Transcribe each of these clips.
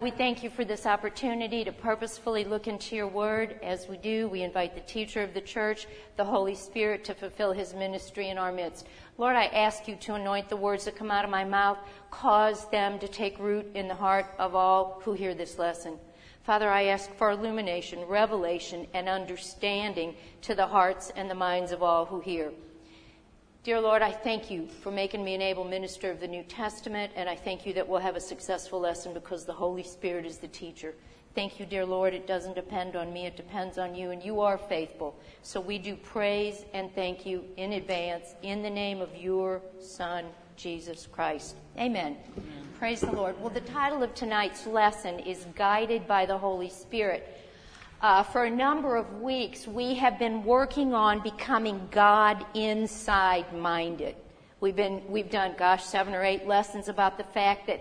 we thank you for this opportunity to purposefully look into your word. As we do, we invite the teacher of the church, the Holy Spirit, to fulfill his ministry in our midst. Lord, I ask you to anoint the words that come out of my mouth, cause them to take root in the heart of all who hear this lesson. Father, I ask for illumination, revelation, and understanding to the hearts and the minds of all who hear. Dear Lord, I thank you for making me an able minister of the New Testament, and I thank you that we'll have a successful lesson because the Holy Spirit is the teacher. Thank you, dear Lord. It doesn't depend on me. It depends on you, and you are faithful. So we do praise and thank you in advance in the name of your Son, Jesus Christ. Amen. Praise the Lord. Well, the title of tonight's lesson is Guided by the Holy Spirit. For a number of weeks, we have been working on becoming God inside minded. We've done, 7 or 8 lessons about the fact that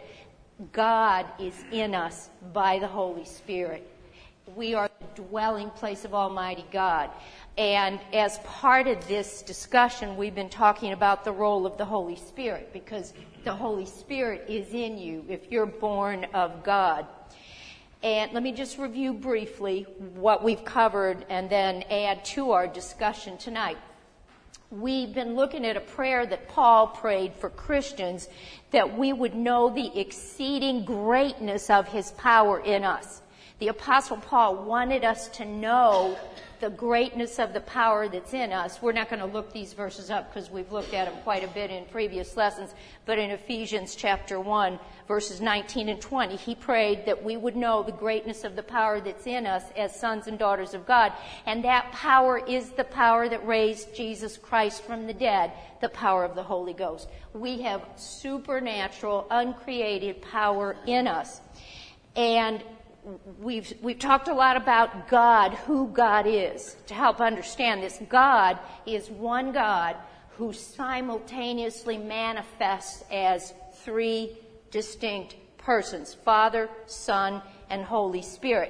God is in us by the Holy Spirit. We are the dwelling place of Almighty God. And as part of this discussion, we've been talking about the role of the Holy Spirit, because the Holy Spirit is in you if you're born of God. And let me just review briefly what we've covered and then add to our discussion tonight. We've been looking at a prayer that Paul prayed for Christians, that we would know the exceeding greatness of his power in us. The Apostle Paul wanted us to know the greatness of the power that's in us. We're not going to look these verses up because we've looked at them quite a bit in previous lessons. But in Ephesians chapter 1, verses 19 and 20, he prayed that we would know the greatness of the power that's in us as sons and daughters of God. And that power is the power that raised Jesus Christ from the dead, the power of the Holy Ghost. We have supernatural, uncreated power in us. And we've talked a lot about God, who God is, to help understand this. God is one God who simultaneously manifests as 3 distinct persons: Father, Son, and Holy Spirit.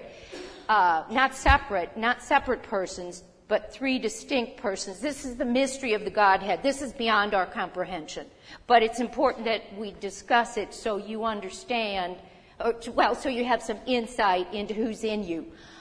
Not separate persons, but 3 distinct persons. This is the mystery of the Godhead. This is beyond our comprehension. But it's important that we discuss it so you understand, so you have some insight into who's in you.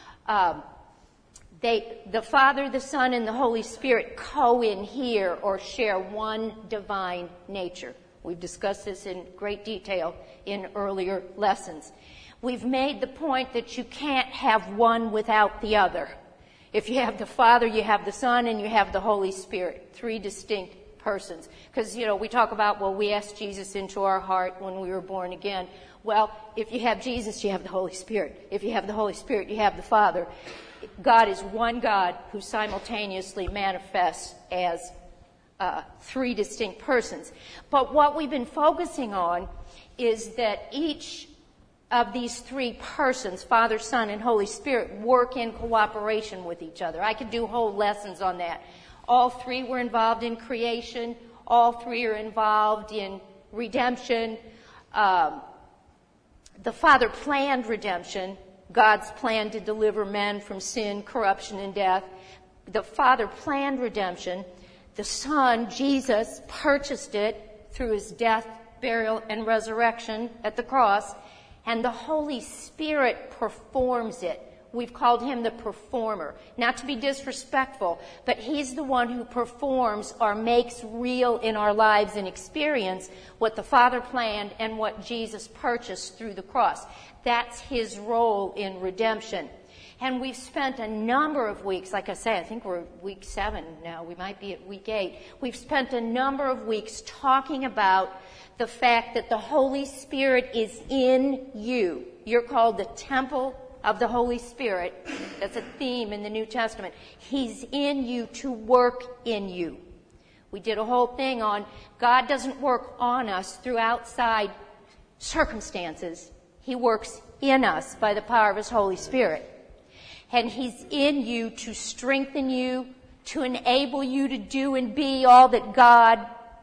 The Father, the Son, and the Holy Spirit co-inhere or share one divine nature. We've discussed this in great detail in earlier lessons. We've made the point that you can't have one without the other. If you have the Father, you have the Son, and you have the Holy Spirit, 3 distinct persons. Because, we talk about, we asked Jesus into our heart when we were born again. Well, if you have Jesus, you have the Holy Spirit. If you have the Holy Spirit, you have the Father. God is one God who simultaneously manifests as 3 distinct persons. But what we've been focusing on is that each of these 3 persons, Father, Son, and Holy Spirit, work in cooperation with each other. I could do whole lessons on that. All 3 were involved in creation. All 3 are involved in redemption. The Father planned redemption, God's plan to deliver men from sin, corruption, and death. The Father planned redemption. The Son, Jesus, purchased it through his death, burial, and resurrection at the cross. And the Holy Spirit performs it. We've called him the performer. Not to be disrespectful, but he's the one who performs or makes real in our lives and experience what the Father planned and what Jesus purchased through the cross. That's his role in redemption. And we've spent a number of weeks, like I say, I think we're week 7 now. We might be at week 8. We've spent a number of weeks talking about the fact that the Holy Spirit is in you. You're called the temple of the Holy Spirit. That's a theme in the New Testament. He's in you to work in you. We did a whole thing on God doesn't work on us through outside circumstances. He works in us by the power of his Holy Spirit. And he's in you to strengthen you, to enable you to do and be all that God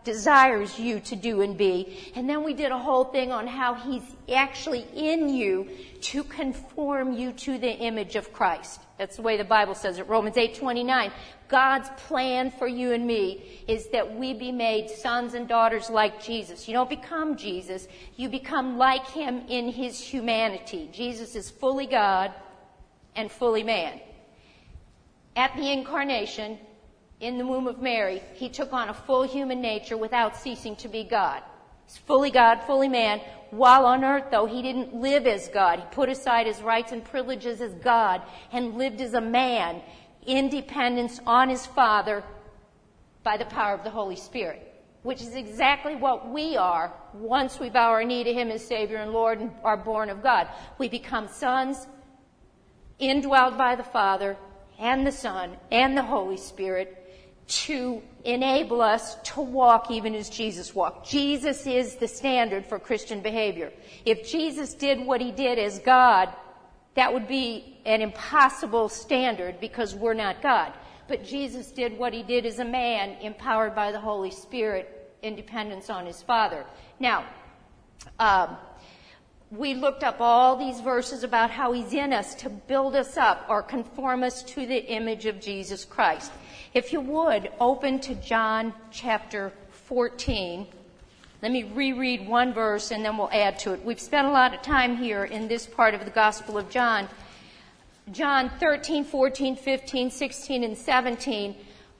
desires you to do and be. And then we did a whole thing on how he's actually in you to conform you to the image of Christ. That's the way the Bible says it. Romans 8:29. God's plan for you and me is that we be made sons and daughters like Jesus. You don't become Jesus. You become like him in his humanity. Jesus is fully God and fully man. At the incarnation, in the womb of Mary, he took on a full human nature without ceasing to be God. He's fully God, fully man. While on earth, though, he didn't live as God. He put aside his rights and privileges as God and lived as a man in dependence on his Father by the power of the Holy Spirit, which is exactly what we are once we bow our knee to him as Savior and Lord and are born of God. We become sons, indwelled by the Father and the Son and the Holy Spirit, to enable us to walk even as Jesus walked. Jesus is the standard for Christian behavior. If Jesus did what he did as God, that would be an impossible standard because we're not God. But Jesus did what he did as a man, empowered by the Holy Spirit, in dependence on his Father. Now, we looked up all these verses about how he's in us to build us up or conform us to the image of Jesus Christ. If you would, open to John chapter 14. Let me reread one verse and then we'll add to it. We've spent a lot of time here in this part of the Gospel of John. John 13, 14, 15, 16, and 17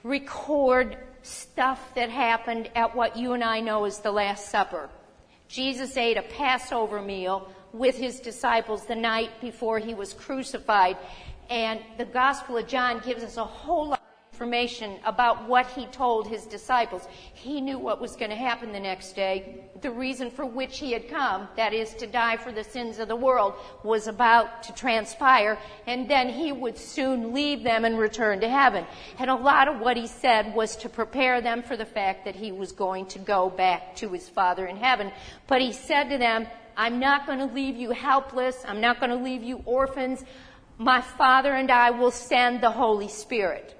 record stuff that happened at what you and I know as the Last Supper. Jesus ate a Passover meal with his disciples the night before he was crucified. And the Gospel of John gives us a whole lot of information about what he told his disciples. He knew what was going to happen the next day. The reason for which he had come, that is to die for the sins of the world, was about to transpire, and then he would soon leave them and return to heaven. And a lot of what he said was to prepare them for the fact that he was going to go back to his Father in heaven. But he said to them, I'm not going to leave you helpless. I'm not going to leave you orphans. My Father and I will send the Holy Spirit.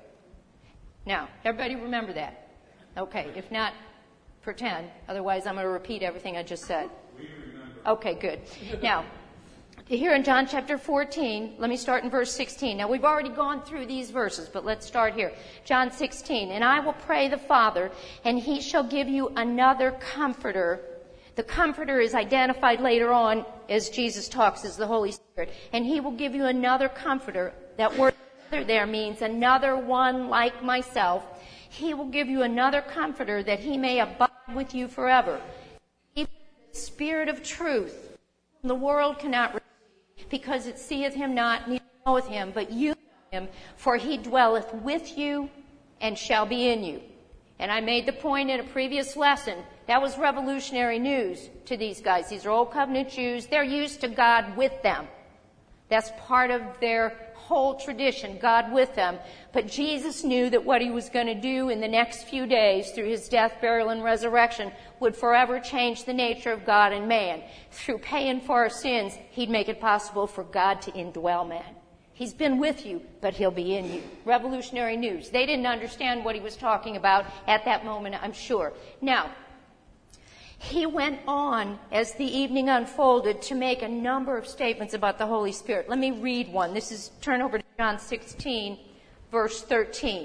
Now, everybody remember that? Okay, if not, pretend. Otherwise, I'm going to repeat everything I just said. We remember. Okay, good. Now, here in John chapter 14, let me start in verse 16. Now, we've already gone through these verses, but let's start here. John 16, and I will pray the Father, and he shall give you another comforter. The comforter is identified later on as Jesus talks as the Holy Spirit. And he will give you another comforter. That word there means another one like myself. He will give you another comforter that he may abide with you forever. Even the Spirit of truth, the world cannot receive, because it seeth him not, neither knoweth him, but you know him, for he dwelleth with you and shall be in you. And I made the point in a previous lesson, that was revolutionary news to these guys. These are Old Covenant Jews. They're used to God with them. That's part of their whole tradition, God with them. But Jesus knew that what he was going to do in the next few days through his death, burial, and resurrection would forever change the nature of God and man. Through paying for our sins, he'd make it possible for God to indwell man. He's been with you, but he'll be in you. Revolutionary news. They didn't understand what he was talking about at that moment, I'm sure. Now, he went on, as the evening unfolded, to make a number of statements about the Holy Spirit. Let me read one. Turn over to John 16, verse 13.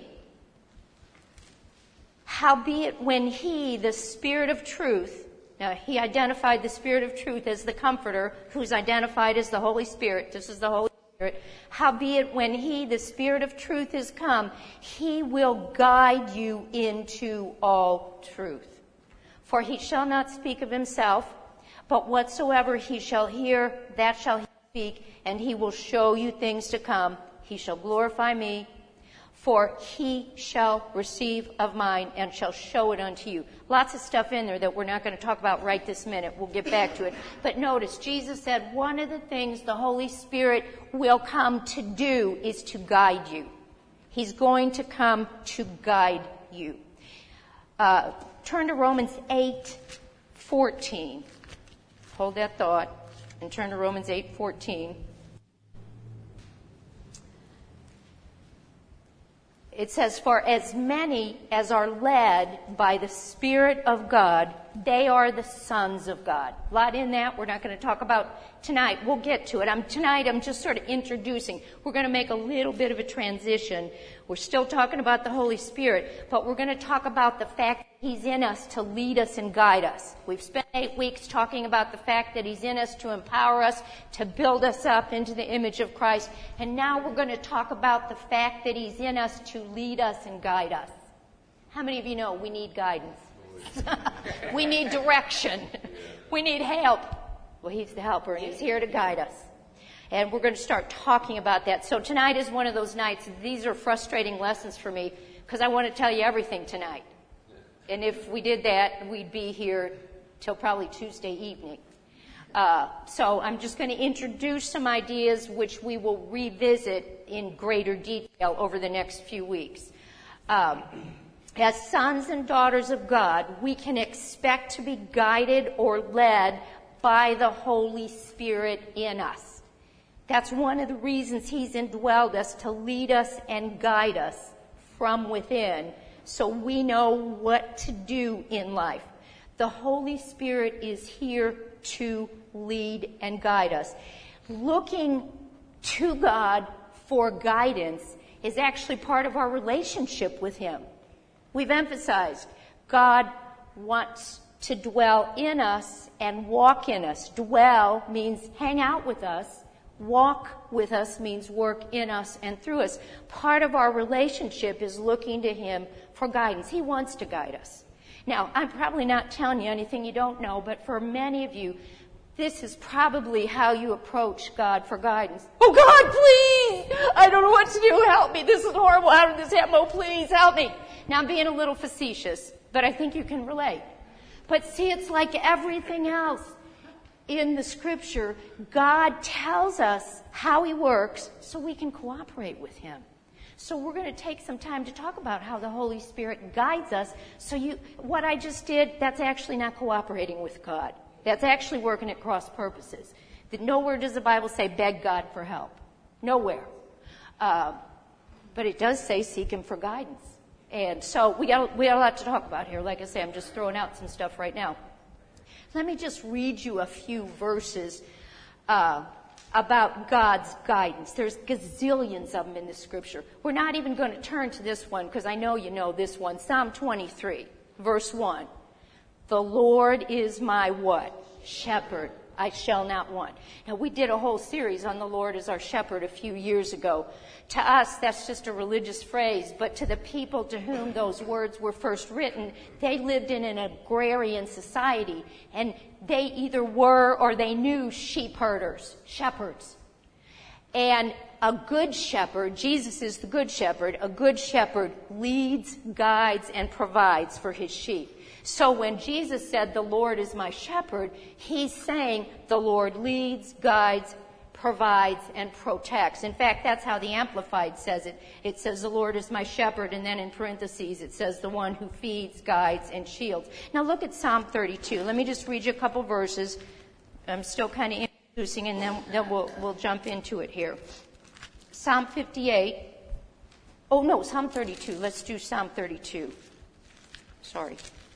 Howbeit when he, the Spirit of truth, now he identified the Spirit of truth as the Comforter, who's identified as the Holy Spirit. This is the Holy Spirit. Howbeit when he, the Spirit of truth, is come, he will guide you into all truth. For he shall not speak of himself, but whatsoever he shall hear, that shall he speak, and he will show you things to come. He shall glorify me, for he shall receive of mine and shall show it unto you. Lots of stuff in there that we're not going to talk about right this minute. We'll get back to it. But notice, Jesus said one of the things the Holy Spirit will come to do is to guide you. He's going to come to guide you. Turn to Romans 8:14. Hold that thought and turn to Romans 8:14. it says, for as many as are led by the Spirit of God, they are the sons of God. A lot in that we're not going to talk about tonight. We'll get to it. Tonight I'm just sort of introducing. We're going to make a little bit of a transition. We're still talking about the Holy Spirit, but we're going to talk about the fact that He's in us to lead us and guide us. We've spent 8 weeks talking about the fact that He's in us to empower us, to build us up into the image of Christ. And now we're going to talk about the fact that He's in us to lead us and guide us. How many of you know we need guidance? We need direction. We need help. Well, He's the helper, and He's here to guide us. And we're going to start talking about that. So tonight is one of those nights. These are frustrating lessons for me because I want to tell you everything tonight. And if we did that, we'd be here till probably Tuesday evening. So I'm just going to introduce some ideas which we will revisit in greater detail over the next few weeks. As sons and daughters of God, we can expect to be guided or led by the Holy Spirit in us. That's one of the reasons He's indwelled us, to lead us and guide us from within, so we know what to do in life. The Holy Spirit is here to lead and guide us. Looking to God for guidance is actually part of our relationship with Him. We've emphasized God wants to dwell in us and walk in us. Dwell means hang out with us. Walk with us means work in us and through us. Part of our relationship is looking to Him for guidance. He wants to guide us. Now, I'm probably not telling you anything you don't know, but for many of you, this is probably how you approach God for guidance. Oh, God, please! I don't know what to do. Help me. This is horrible. How did this happen? Oh, please help me. Now, I'm being a little facetious, but I think you can relate. But see, it's like everything else. In the Scripture, God tells us how He works so we can cooperate with Him. So we're going to take some time to talk about how the Holy Spirit guides us. So what I just did, that's actually not cooperating with God. That's actually working at cross purposes. Nowhere does the Bible say beg God for help. Nowhere. But it does say seek Him for guidance. And so we got a lot to talk about here. Like I say, I'm just throwing out some stuff right now. Let me just read you a few verses about God's guidance. There's gazillions of them in the Scripture. We're not even going to turn to this one because I know you know this one. Psalm 23, verse 1. The Lord is my what? Shepherd. I shall not want. Now, we did a whole series on the Lord as our shepherd a few years ago. To us, that's just a religious phrase, but to the people to whom those words were first written, they lived in an agrarian society, and they either were or they knew sheep herders, shepherds. And a good shepherd, Jesus is the good shepherd, a good shepherd leads, guides, and provides for his sheep. So when Jesus said, the Lord is my shepherd, He's saying the Lord leads, guides, provides, and protects. In fact, that's how the Amplified says it. It says, the Lord is my shepherd, and then in parentheses it says, the one who feeds, guides, and shields. Now look at Psalm 32. Let me just read you a couple verses. I'm still kind of introducing, and then we'll jump into it here. Psalm 58. Oh, no, Psalm 32. Let's do Psalm 32. Sorry.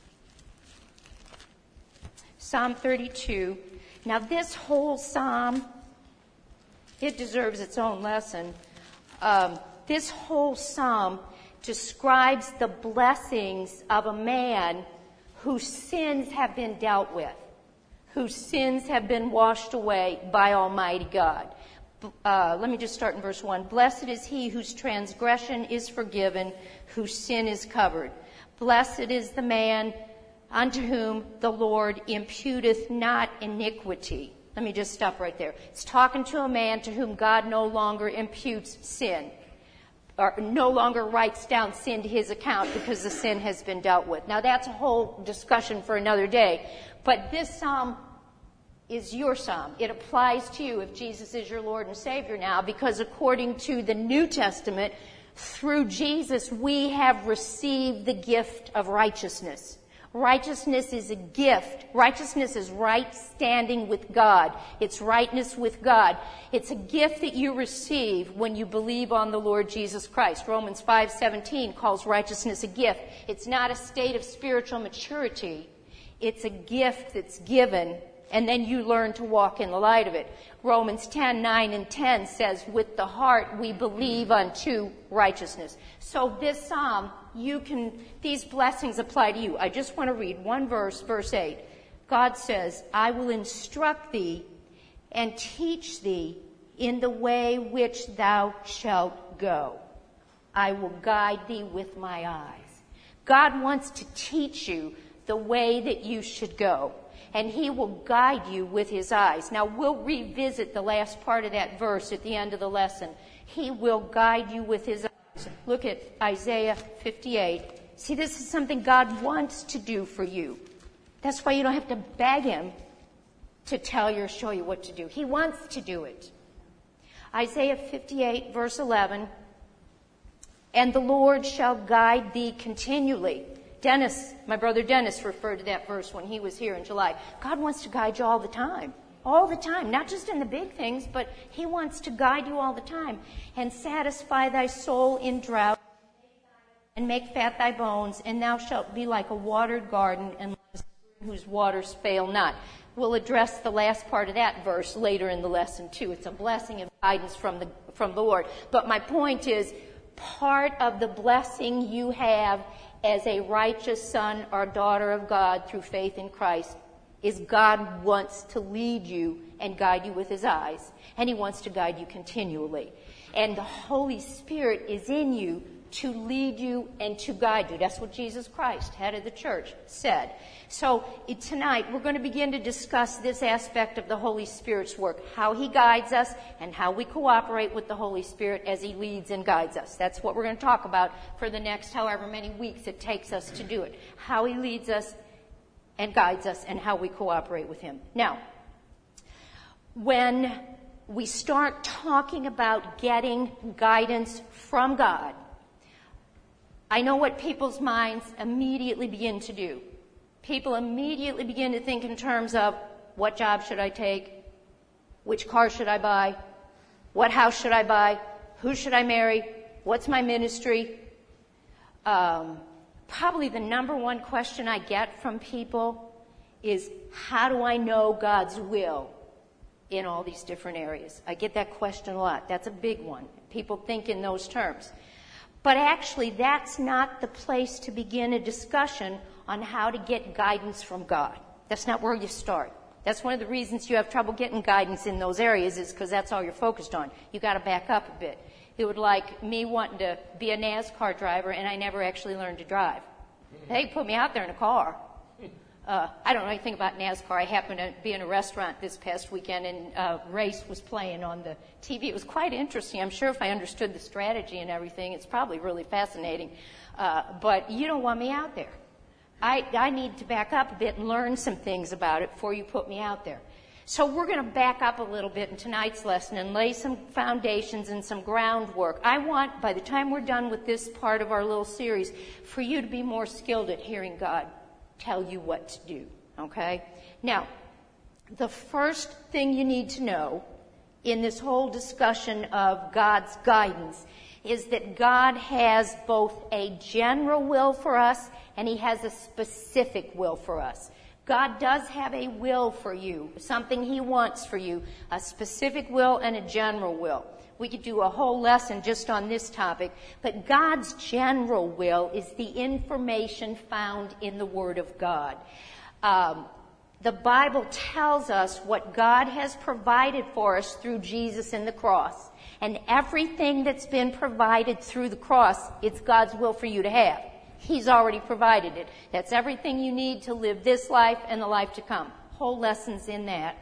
Psalm 32. Now, this whole psalm, it deserves its own lesson. This whole psalm describes the blessings of a man whose sins have been dealt with, whose sins have been washed away by Almighty God. Let me just start in verse 1. Blessed is he whose transgression is forgiven, whose sin is covered. Blessed is the man unto whom the Lord imputeth not iniquity. Let me just stop right there. It's talking to a man to whom God no longer imputes sin, or no longer writes down sin to his account because the sin has been dealt with. Now that's a whole discussion for another day. But this psalm is your psalm. It applies to you if Jesus is your Lord and Savior now, because according to the New Testament, through Jesus we have received the gift of righteousness. Righteousness is a gift. Righteousness is right standing with God. It's rightness with God. It's a gift that you receive when you believe on the Lord Jesus Christ. Romans 5:17 calls righteousness a gift. It's not a state of spiritual maturity. It's a gift that's given, and then you learn to walk in the light of it. Romans 10:9 and 10 says, with the heart we believe unto righteousness. So this psalm, these blessings apply to you. I just want to read one verse, verse 8. God says, I will instruct thee and teach thee in the way which thou shalt go. I will guide thee with my eyes. God wants to teach you the way that you should go, and he will guide you with his eyes. Now, we'll revisit the last part of that verse at the end of the lesson. He will guide you with his eyes. Look at Isaiah 58. See, this is something God wants to do for you. That's why you don't have to beg him to tell you or show you what to do. He wants to do it. Isaiah 58, verse 11. And the Lord shall guide thee continually. Dennis, my brother Dennis, referred to that verse when he was here in July. God wants to guide you all the time. All the time. Not just in the big things, but he wants to guide you all the time. And satisfy thy soul in drought, and make fat thy bones, and thou shalt be like a watered garden, and whose waters fail not. We'll address the last part of that verse later in the lesson, too. It's a blessing of guidance from the Lord. But my point is, part of the blessing you have as a righteous son or daughter of God through faith in Christ is God wants to lead you and guide you with his eyes. And he wants to guide you continually. And the Holy Spirit is in you to lead you and to guide you. That's what Jesus Christ, head of the church, said. So tonight we're going to begin to discuss this aspect of the Holy Spirit's work, how he guides us and how we cooperate with the Holy Spirit as he leads and guides us. That's what we're going to talk about for the next however many weeks it takes us to do it. How he leads us and guides us and how we cooperate with him. Now, when we start talking about getting guidance from God, I know what people's minds immediately begin to do. People immediately begin to think in terms of, what job should I take? Which car should I buy? What house should I buy? Who should I marry? What's my ministry? Probably the number one question I get from people is, how do I know God's will in all these different areas? I get that question a lot. That's a big one. People think in those terms. But actually, that's not the place to begin a discussion on how to get guidance from God. That's not where you start. That's one of the reasons you have trouble getting guidance in those areas, is because that's all you're focused on. You got to back up a bit. It would like me wanting to be a NASCAR driver and I never actually learned to drive. They put me out there in a car. I don't know anything about NASCAR. I happened to be in a restaurant this past weekend and a race was playing on the TV. It was quite interesting. I'm sure if I understood the strategy and everything, it's probably really fascinating. But you don't want me out there. I need to back up a bit and learn some things about it before you put me out there. So we're going to back up a little bit in tonight's lesson and lay some foundations and some groundwork. I want, by the time we're done with this part of our little series, for you to be more skilled at hearing God tell you what to do, okay? Now, the first thing you need to know in this whole discussion of God's guidance is that God has both a general will for us and he has a specific will for us. God does have a will for you, something he wants for you, a specific will and a general will. We could do a whole lesson just on this topic, but God's general will is the information found in the Word of God. The Bible tells us what God has provided for us through Jesus and the cross. And everything that's been provided through the cross, it's God's will for you to have. He's already provided it. That's everything you need to live this life and the life to come. Whole lessons in that.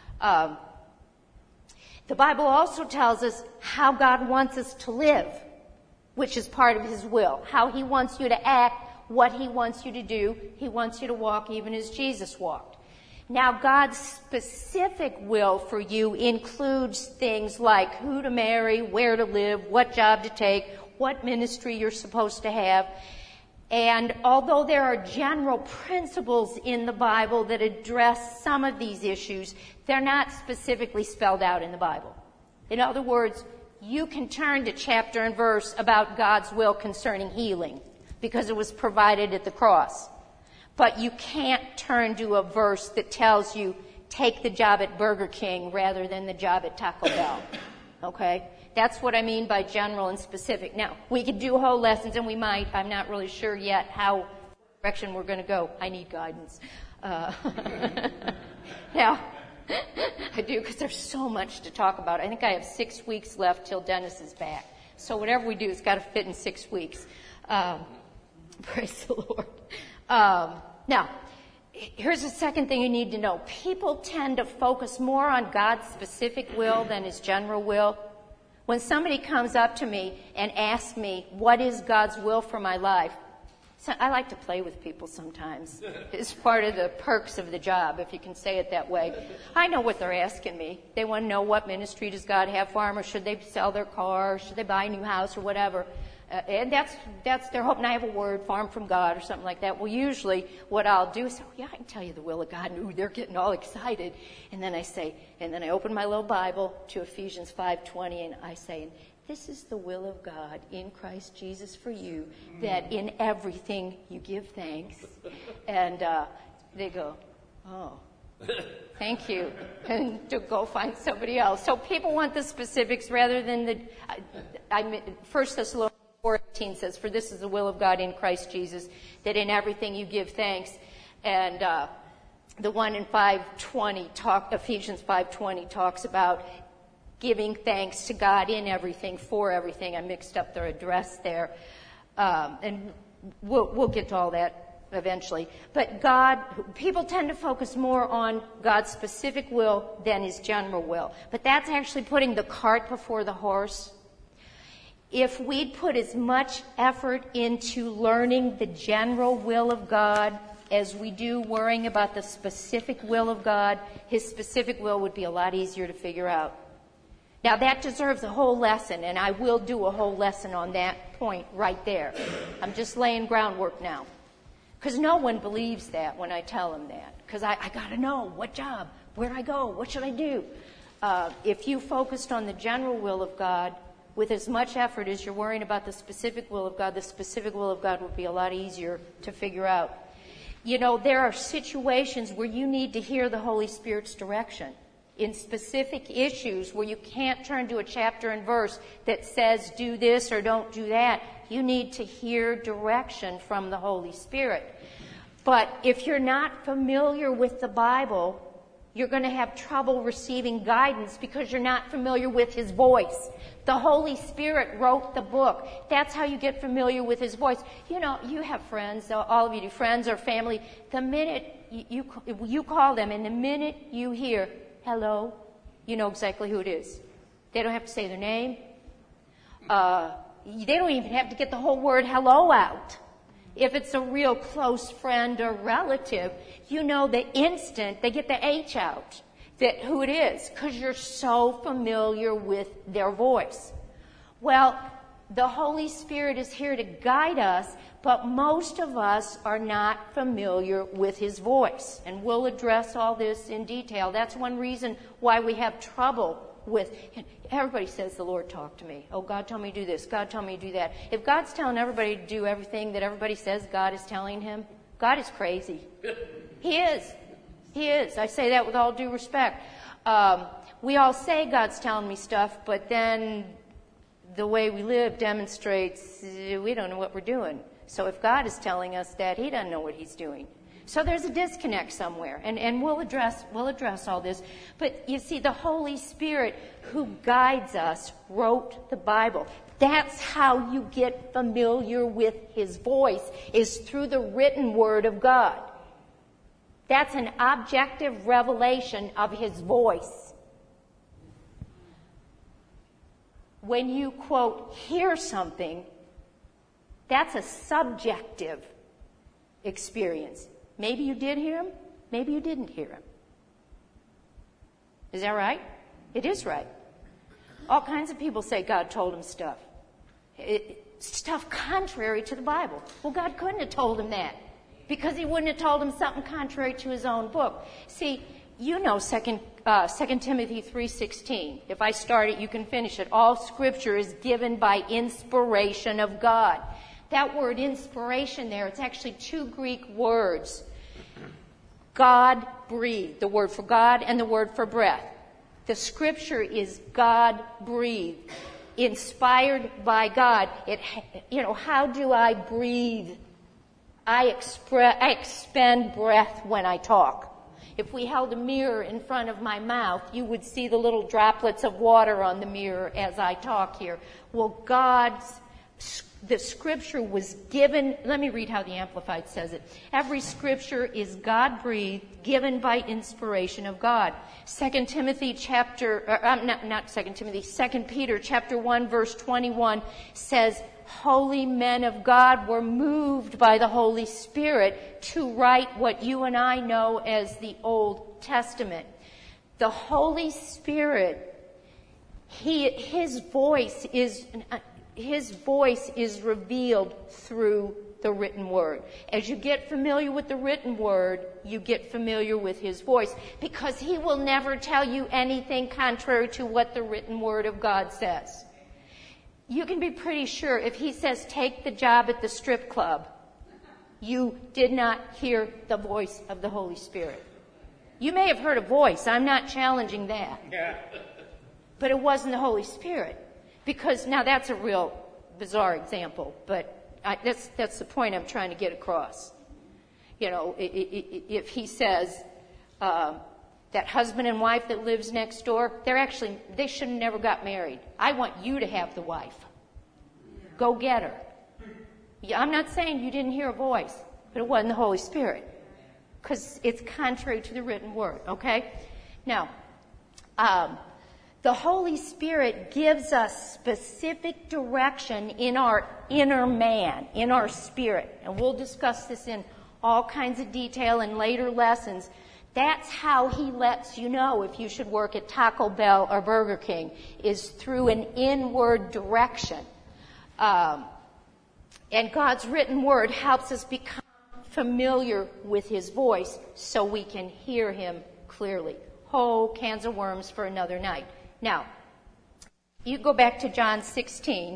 The Bible also tells us how God wants us to live, which is part of his will. How he wants you to act, what he wants you to do. He wants you to walk even as Jesus walked. Now, God's specific will for you includes things like who to marry, where to live, what job to take, what ministry you're supposed to have. And although there are general principles in the Bible that address some of these issues, they're not specifically spelled out in the Bible. In other words, you can turn to chapter and verse about God's will concerning healing because it was provided at the cross. But you can't turn to a verse that tells you, take the job at Burger King rather than the job at Taco Bell. Okay? That's what I mean by general and specific. Now, we could do whole lessons, and we might. I'm not really sure yet how direction we're going to go. I need guidance. Now, I do, because there's so much to talk about. I think I have 6 weeks left till Dennis is back. So whatever we do, it's got to fit in 6 weeks. Praise the Lord. Now, here's the second thing you need to know. People tend to focus more on God's specific will than his general will. When somebody comes up to me and asks me, what is God's will for my life? So I like to play with people sometimes. It's part of the perks of the job, if you can say it that way. I know what they're asking me. They want to know what ministry does God have for them, or should they sell their car, or should they buy a new house, or whatever. And that's they're hoping I have a word for them from God or something like that. Well, usually what I'll do is say, yeah, I can tell you the will of God. And ooh, they're getting all excited. And then I open my little Bible to Ephesians 5:20, and I say, this is the will of God in Christ Jesus for you, that in everything you give thanks. And they go, oh, thank you, and to go find somebody else. So people want the specifics rather than 1 Thessalonians 4:18 says, for this is the will of God in Christ Jesus, that in everything you give thanks. And the one in Ephesians 5:20 talks about giving thanks to God in everything, for everything. I mixed up their address there. And we'll get to all that eventually. But people tend to focus more on God's specific will than his general will. But that's actually putting the cart before the horse. If we'd put as much effort into learning the general will of God as we do worrying about the specific will of God, his specific will would be a lot easier to figure out. Now, that deserves a whole lesson, and I will do a whole lesson on that point right there. I'm just laying groundwork now. Because no one believes that when I tell them that. Because I got to know what job, where I go, what should I do? If you focused on the general will of God with as much effort as you're worrying about the specific will of God, the specific will of God would be a lot easier to figure out. You know, there are situations where you need to hear the Holy Spirit's direction. In specific issues where you can't turn to a chapter and verse that says do this or don't do that, you need to hear direction from the Holy Spirit. But if you're not familiar with the Bible, you're going to have trouble receiving guidance because you're not familiar with his voice. The Holy Spirit wrote the book. That's how you get familiar with his voice. You know, you have friends, all of you do, friends or family. The minute you call them and the minute you hear, hello, you know exactly who it is. They don't have to say their name. They don't even have to get the whole word hello out. If it's a real close friend or relative, you know the instant they get the H out, that who it is, because you're so familiar with their voice. Well, the Holy Spirit is here to guide us, but most of us are not familiar with his voice. And we'll address all this in detail. That's one reason why we have trouble with, everybody says the Lord talked to me. Oh, God told me to do this. God told me to do that. If God's telling everybody to do everything that everybody says God is telling him, God is crazy. He is. He is. I say that with all due respect. We all say God's telling me stuff, but then the way we live demonstrates we don't know what we're doing. So if God is telling us that, he doesn't know what he's doing. So there's a disconnect somewhere, and we'll address all this. But you see, the Holy Spirit who guides us wrote the Bible. That's how you get familiar with his voice, is through the written word of God. That's an objective revelation of his voice. When you, quote, hear something, that's a subjective experience. Maybe you did hear him, maybe you didn't hear him. Is that right? It is right. All kinds of people say God told them stuff. stuff contrary to the Bible. Well, God couldn't have told him that because he wouldn't have told him something contrary to his own book. See, you know 2 Timothy 3:16. If I start it, you can finish it. All Scripture is given by inspiration of God. That word inspiration there, it's actually two Greek words. God breathed, the word for God and the word for breath. The Scripture is God breathed, inspired by God. How do I breathe? I expend breath when I talk. If we held a mirror in front of my mouth, you would see the little droplets of water on the mirror as I talk here. Well, the Scripture was given. Let me read how the Amplified says it. Every Scripture is God-breathed, given by inspiration of God. 2 Peter chapter 1, verse 21 says, holy men of God were moved by the Holy Spirit to write what you and I know as the Old Testament. The Holy Spirit, His voice is revealed through the written word. As you get familiar with the written word, you get familiar with his voice, because he will never tell you anything contrary to what the written word of God says. You can be pretty sure if he says, take the job at the strip club, you did not hear the voice of the Holy Spirit. You may have heard a voice. I'm not challenging that. But it wasn't the Holy Spirit. Because now that's a real bizarre example, but that's the point I'm trying to get across. If he says that husband and wife that lives next door, they should have never got married. I want you to have the wife. Go get her. Yeah, I'm not saying you didn't hear a voice, but it wasn't the Holy Spirit, because it's contrary to the written word. Okay? Now, the Holy Spirit gives us specific direction in our inner man, in our spirit. And we'll discuss this in all kinds of detail in later lessons. That's how he lets you know if you should work at Taco Bell or Burger King, is through an inward direction. And God's written word helps us become familiar with his voice so we can hear him clearly. Whole cans of worms for another night. Now, you go back to John 16.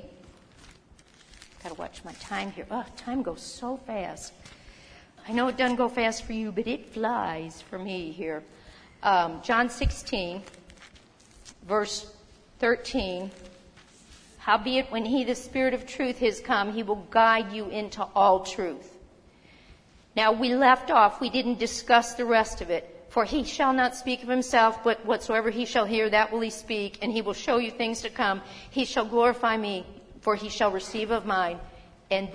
Got to watch my time here. Oh, time goes so fast. I know it doesn't go fast for you, but it flies for me here. John 16, verse 13. Howbeit, when he, the Spirit of truth, is come, he will guide you into all truth. Now, we left off. We didn't discuss the rest of it. For he shall not speak of himself, but whatsoever he shall hear, that will he speak, and he will show you things to come. He shall glorify me, for he shall receive of mine, and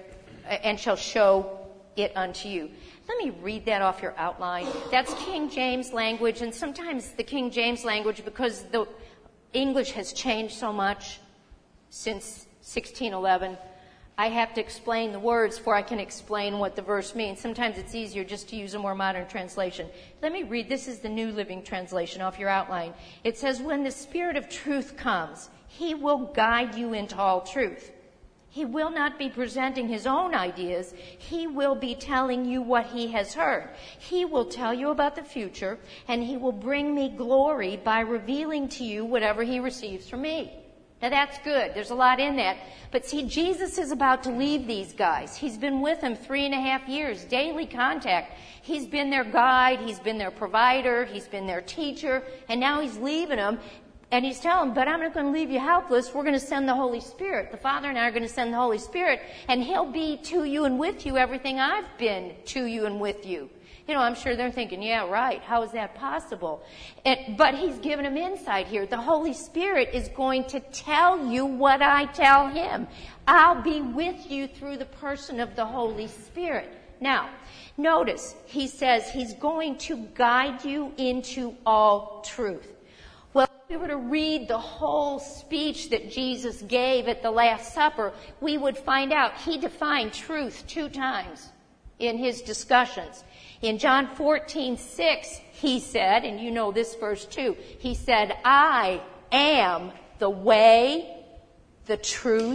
shall show it unto you. Let me read that off your outline. That's King James language, and sometimes the King James language, because the English has changed so much since 1611, I have to explain the words before I can explain what the verse means. Sometimes it's easier just to use a more modern translation. Let me read. This is the New Living Translation off your outline. It says, when the Spirit of truth comes, he will guide you into all truth. He will not be presenting his own ideas. He will be telling you what he has heard. He will tell you about the future, and he will bring me glory by revealing to you whatever he receives from me. Now that's good. There's a lot in that. But see, Jesus is about to leave these guys. He's been with them 3.5 years, daily contact. He's been their guide. He's been their provider. He's been their teacher. And now he's leaving them. And he's telling them, but I'm not going to leave you helpless. We're going to send the Holy Spirit. The Father and I are going to send the Holy Spirit. And he'll be to you and with you everything I've been to you and with you. I'm sure they're thinking, yeah, right. How is that possible? But he's given them insight here. The Holy Spirit is going to tell you what I tell him. I'll be with you through the person of the Holy Spirit. Now, notice, he says he's going to guide you into all truth. Well, if we were to read the whole speech that Jesus gave at the Last Supper, we would find out he defined truth 2 times in his discussions. In John 14:6, he said, and you know this verse too, he said, I am the way, the truth,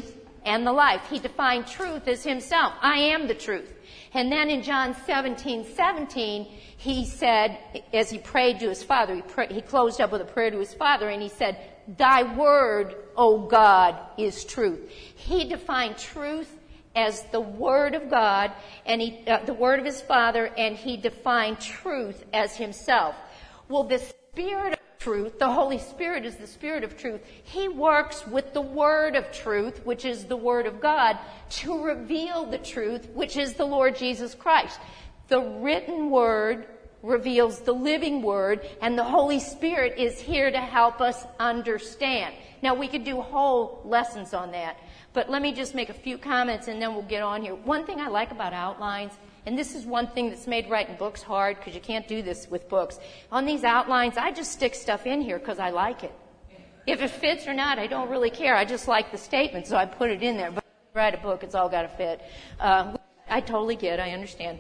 and the life. He defined truth as himself. I am the truth. And then in John 17:17, he said, as he prayed to his Father, he closed up with a prayer to his Father, and he said, Thy word, O God, is truth. He defined truth as the word of God, and the word of his Father, and he defined truth as himself. Well, the Spirit of truth, the Holy Spirit is the Spirit of truth. He works with the word of truth, which is the word of God, to reveal the truth, which is the Lord Jesus Christ. The written word reveals the living word, and the Holy Spirit is here to help us understand. Now, we could do whole lessons on that, but let me just make a few comments and then we'll get on here. One thing I like about outlines, and this is one thing that's made writing books hard because you can't do this with books. On these outlines, I just stick stuff in here because I like it. If it fits or not, I don't really care. I just like the statement, so I put it in there. But when I write a book, it's all got to fit. I totally get it. I understand.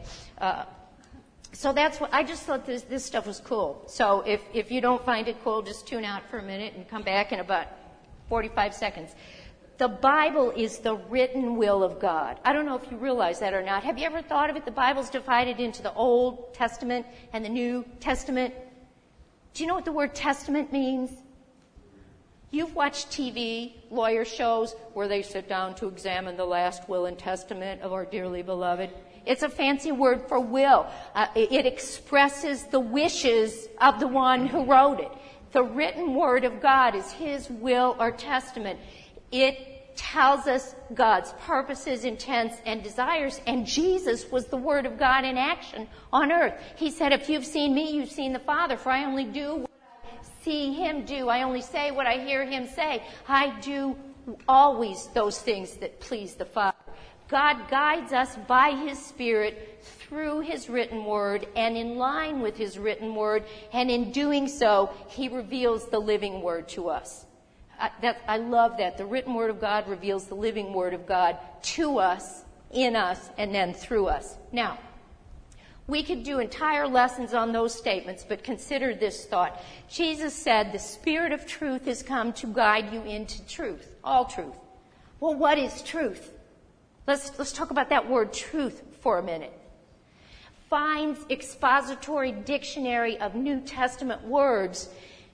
So that's what I just thought this stuff was cool. So if you don't find it cool, just tune out for a minute and come back in about 45 seconds. The Bible is the written will of God. I don't know if you realize that or not. Have you ever thought of it? The Bible's divided into the Old Testament and the New Testament. Do you know what the word testament means? You've watched TV, lawyer shows, where they sit down to examine the last will and testament of our dearly beloved. It's a fancy word for will. It expresses the wishes of the one who wrote it. The written word of God is his will or testament. It tells us God's purposes, intents, and desires, and Jesus was the Word of God in action on earth. He said, if you've seen me, you've seen the Father, for I only do what I see him do. I only say what I hear him say. I do always those things that please the Father. God guides us by his Spirit through his written word and in line with his written word, and in doing so, he reveals the living word to us. I love that. The written word of God reveals the living word of God to us, in us, and then through us. Now, we could do entire lessons on those statements, but consider this thought. Jesus said, the Spirit of truth is come to guide you into truth, all truth. Well, what is truth? Let's talk about that word truth for a minute. Fine's Expository Dictionary of New Testament Words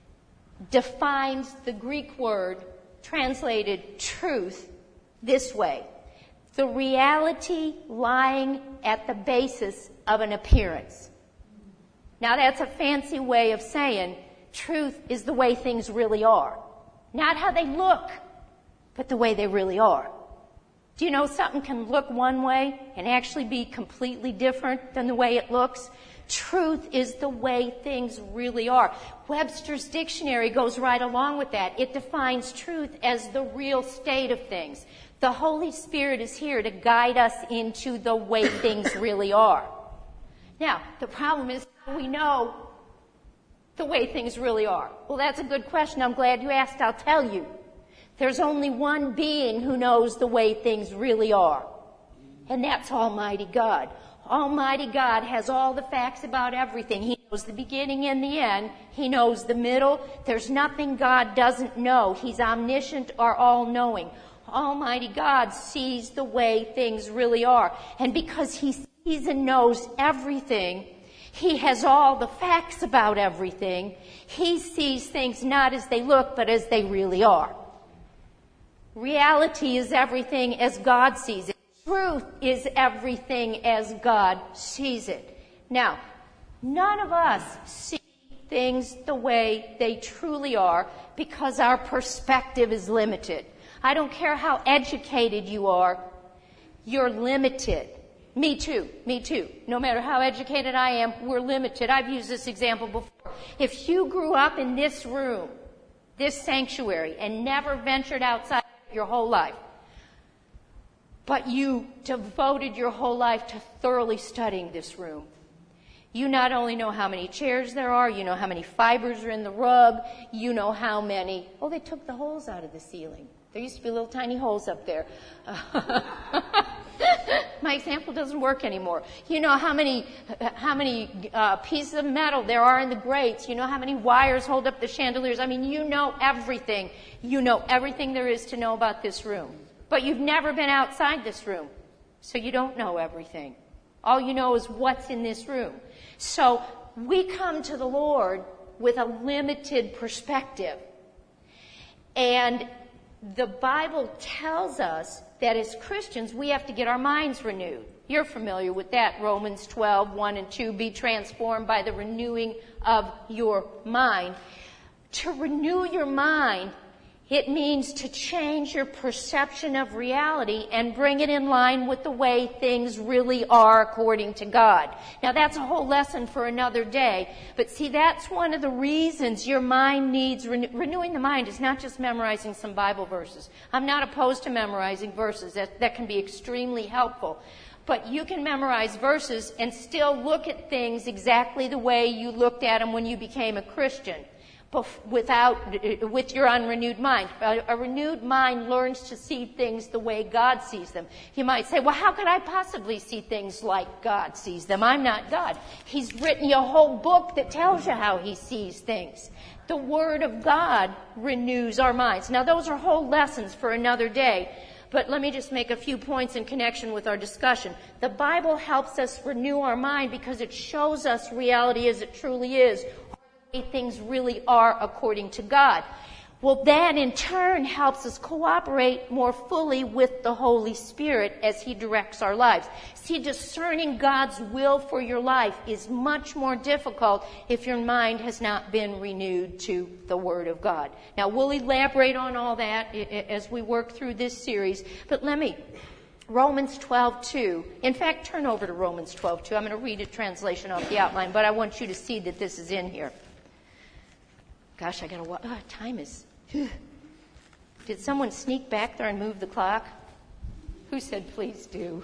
defines the Greek word translated truth this way: the reality lying at the basis of an appearance. Now that's a fancy way of saying truth is the way things really are. Not how they look, but the way they really are. Do you know something can look one way and actually be completely different than the way it looks? Truth is the way things really are. Webster's dictionary goes right along with that. It defines truth as the real state of things. The Holy Spirit is here to guide us into the way things really are. Now, the problem is, how do we know the way things really are? Well, that's a good question. I'm glad you asked. I'll tell you. There's only one being who knows the way things really are, and that's Almighty God. Almighty God has all the facts about everything. He knows the beginning and the end. He knows the middle. There's nothing God doesn't know. He's omniscient or all-knowing. Almighty God sees the way things really are. And because he sees and knows everything, he has all the facts about everything. He sees things not as they look, but as they really are. Reality is everything as God sees it. Truth is everything as God sees it. Now, none of us see things the way they truly are because our perspective is limited. I don't care how educated you are, you're limited. Me too. No matter how educated I am, we're limited. I've used this example before. If you grew up in this room, this sanctuary, and never ventured outside your whole life, but you devoted your whole life to thoroughly studying this room, you not only know how many chairs there are, you know how many fibers are in the rug, you know how many... Oh, they took the holes out of the ceiling. There used to be little tiny holes up there. My example doesn't work anymore. You know how many pieces of metal there are in the grates. You know how many wires hold up the chandeliers. I mean, you know everything. You know everything there is to know about this room. But you've never been outside this room, so you don't know everything. All you know is what's in this room. So we come to the Lord with a limited perspective. And the Bible tells us that as Christians, we have to get our minds renewed. You're familiar with that, Romans 12, 1 and 2, be transformed by the renewing of your mind. To renew your mind, it means to change your perception of reality and bring it in line with the way things really are according to God. Now that's a whole lesson for another day, but see, that's one of the reasons your mind needs renewing the mind is not just memorizing some Bible verses. I'm not opposed to memorizing verses. That can be extremely helpful. But you can memorize verses and still look at things exactly the way you looked at them when you became a Christian, with your unrenewed mind. A renewed mind learns to see things the way God sees them. You might say, well, how could I possibly see things like God sees them? I'm not God. He's written you a whole book that tells you how He sees things. The Word of God renews our minds. Now, those are whole lessons for another day. But let me just make a few points in connection with our discussion. The Bible helps us renew our mind because it shows us reality as it truly is, or the way things really are according to God. Well, that in turn helps us cooperate more fully with the Holy Spirit as He directs our lives. See, discerning God's will for your life is much more difficult if your mind has not been renewed to the Word of God. Now, we'll elaborate on all that as we work through this series, but Romans 12:2. In fact, turn over to Romans 12:2. I'm going to read a translation off the outline, but I want you to see that this is in here. Gosh, time is... Did someone sneak back there and move the clock? Who said please do?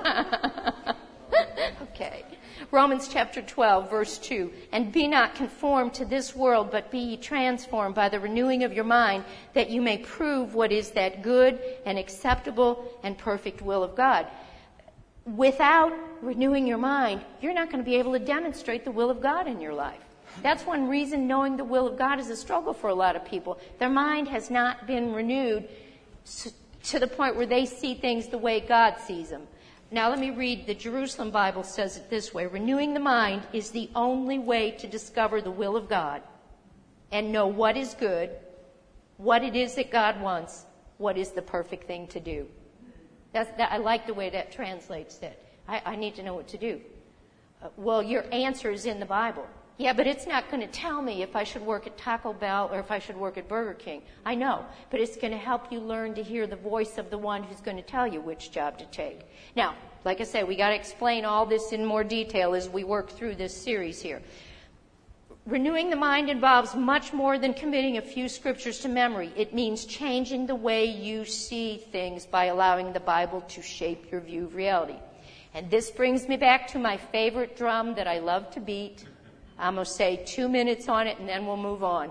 Okay. Romans chapter 12, verse 2. And be not conformed to this world, but be ye transformed by the renewing of your mind, that you may prove what is that good and acceptable and perfect will of God. Without renewing your mind, you're not going to be able to demonstrate the will of God in your life. That's one reason knowing the will of God is a struggle for a lot of people. Their mind has not been renewed to the point where they see things the way God sees them. Now let me read, the Jerusalem Bible says it this way. Renewing the mind is the only way to discover the will of God and know what is good, what it is that God wants, what is the perfect thing to do. I like the way that translates that. I need to know what to do. Well, your answer is in the Bible. Yeah, but it's not going to tell me if I should work at Taco Bell or if I should work at Burger King. I know, but it's going to help you learn to hear the voice of the one who's going to tell you which job to take. Now, like I said, we got to explain all this in more detail as we work through this series here. Renewing the mind involves much more than committing a few scriptures to memory. It means changing the way you see things by allowing the Bible to shape your view of reality. And this brings me back to my favorite drum that I love to beat. I'm going to say 2 minutes on it and then we'll move on.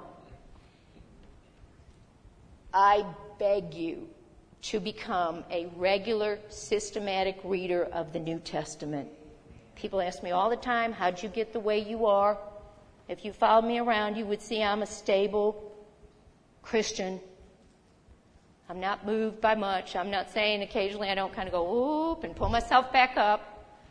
I beg you to become a regular, systematic reader of the New Testament. People ask me all the time, how'd you get the way you are? If you followed me around, you would see I'm a stable Christian. I'm not moved by much. I'm not saying occasionally I don't kind of go, oop, and pull myself back up.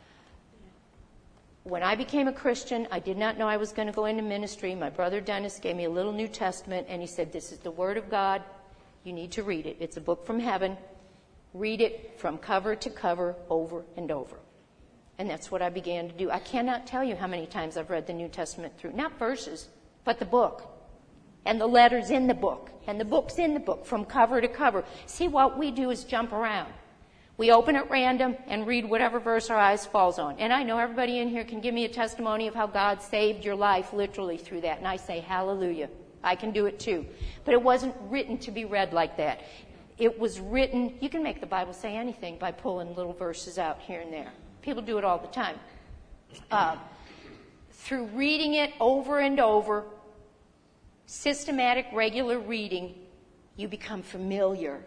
When I became a Christian, I did not know I was going to go into ministry. My brother Dennis gave me a little New Testament, and he said, this is the Word of God. You need to read it. It's a book from heaven. Read it from cover to cover, over and over. And that's what I began to do. I cannot tell you how many times I've read the New Testament through. Not verses, but the book. And the letters in the book. And the books in the book, from cover to cover. See, what we do is jump around. We open at random and read whatever verse our eyes falls on. And I know everybody in here can give me a testimony of how God saved your life literally through that. And I say, hallelujah. I can do it too. But it wasn't written to be read like that. It was written, you can make the Bible say anything by pulling little verses out here and there. People do it all the time. Through reading it over and over, systematic, regular reading, you become familiar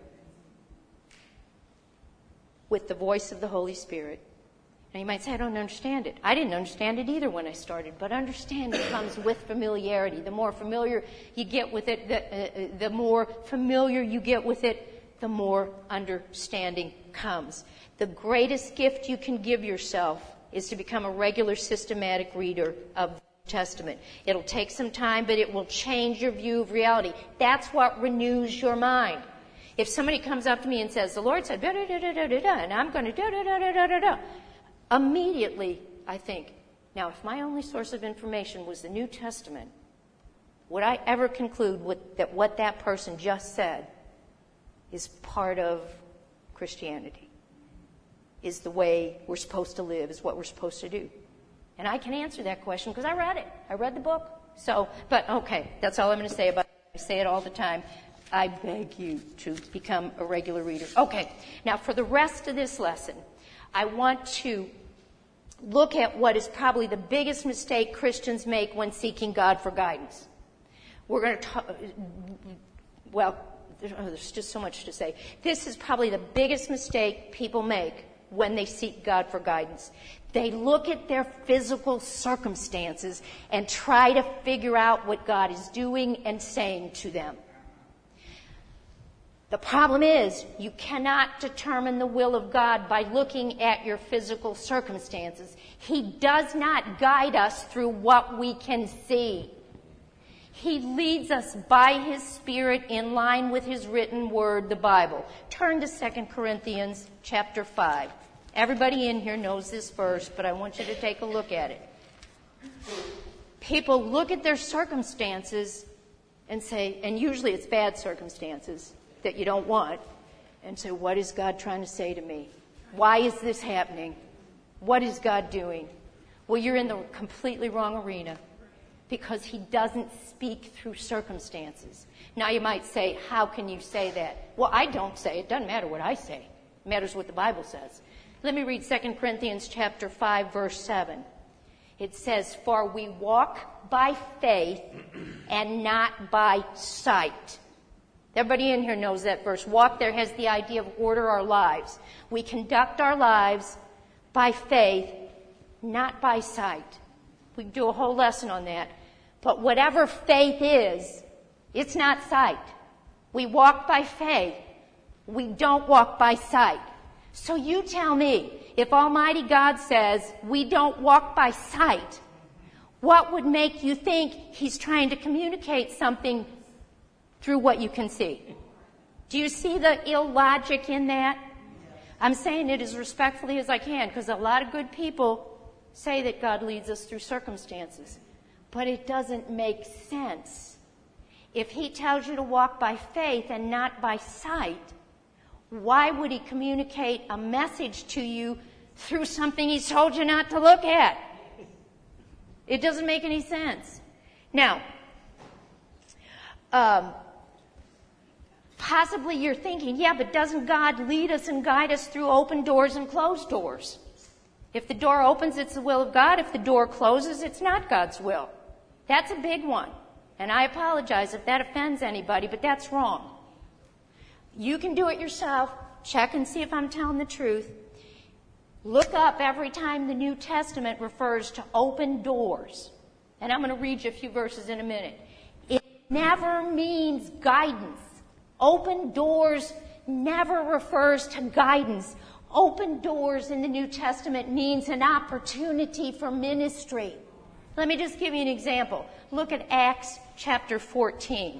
with the voice of the Holy Spirit. And you might say, I don't understand it. I didn't understand it either when I started, but understanding comes with familiarity. The more familiar you get with it, the more familiar you get with it, the more understanding comes. The greatest gift you can give yourself is to become a regular systematic reader of the Testament. It'll take some time, but it will change your view of reality. That's what renews your mind. If somebody comes up to me and says, the Lord said, da-da-da-da-da-da-da, and I'm going to da-da-da-da-da-da-da, immediately I think, now if my only source of information was the New Testament, would I ever conclude that what that person just said is part of Christianity, is the way we're supposed to live, is what we're supposed to do? And I can answer that question because I read it. I read the book. So, but okay, that's all I'm going to say about it. I say it all the time. I beg you to become a regular reader. Okay, now for the rest of this lesson, I want to look at what is probably the biggest mistake Christians make when seeking God for guidance. We're going to talk, well, there's just so much to say. This is probably the biggest mistake people make when they seek God for guidance. They look at their physical circumstances and try to figure out what God is doing and saying to them. The problem is, you cannot determine the will of God by looking at your physical circumstances. He does not guide us through what we can see. He leads us by His Spirit in line with His written word, the Bible. Turn to 2 Corinthians chapter 5. Everybody in here knows this verse, but I want you to take a look at it. People look at their circumstances and say, and usually it's bad circumstances that you don't want, and say, what is God trying to say to me? Why is this happening? What is God doing? Well, you're in the completely wrong arena, because He doesn't speak through circumstances. Now you might say, how can you say that? Well, I don't say it. It doesn't matter what I say. It matters what the Bible says. Let me read 2 Corinthians chapter 5, verse 7. It says, for we walk by faith and not by sight. Everybody in here knows that verse. Walk there has the idea of order our lives. We conduct our lives by faith, not by sight. We can do a whole lesson on that. But whatever faith is, it's not sight. We walk by faith. We don't walk by sight. So you tell me, if Almighty God says we don't walk by sight, what would make you think He's trying to communicate something through what you can see? Do you see the illogic in that? I'm saying it as respectfully as I can, because a lot of good people say that God leads us through circumstances. But it doesn't make sense. If He tells you to walk by faith and not by sight, why would He communicate a message to you through something He's told you not to look at? It doesn't make any sense. Now, possibly you're thinking, yeah, but doesn't God lead us and guide us through open doors and closed doors? If the door opens, it's the will of God. If the door closes, it's not God's will. That's a big one. And I apologize if that offends anybody, but that's wrong. You can do it yourself. Check and see if I'm telling the truth. Look up every time the New Testament refers to open doors. And I'm going to read you a few verses in a minute. It never means guidance. Open doors never refers to guidance. Open doors in the New Testament means an opportunity for ministry. Let me just give you an example. Look at Acts chapter 14.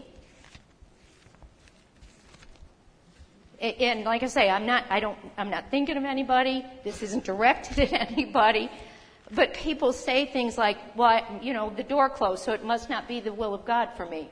And like I say, I'm not thinking of anybody. This isn't directed at anybody. But people say things like, well, the door closed, so it must not be the will of God for me.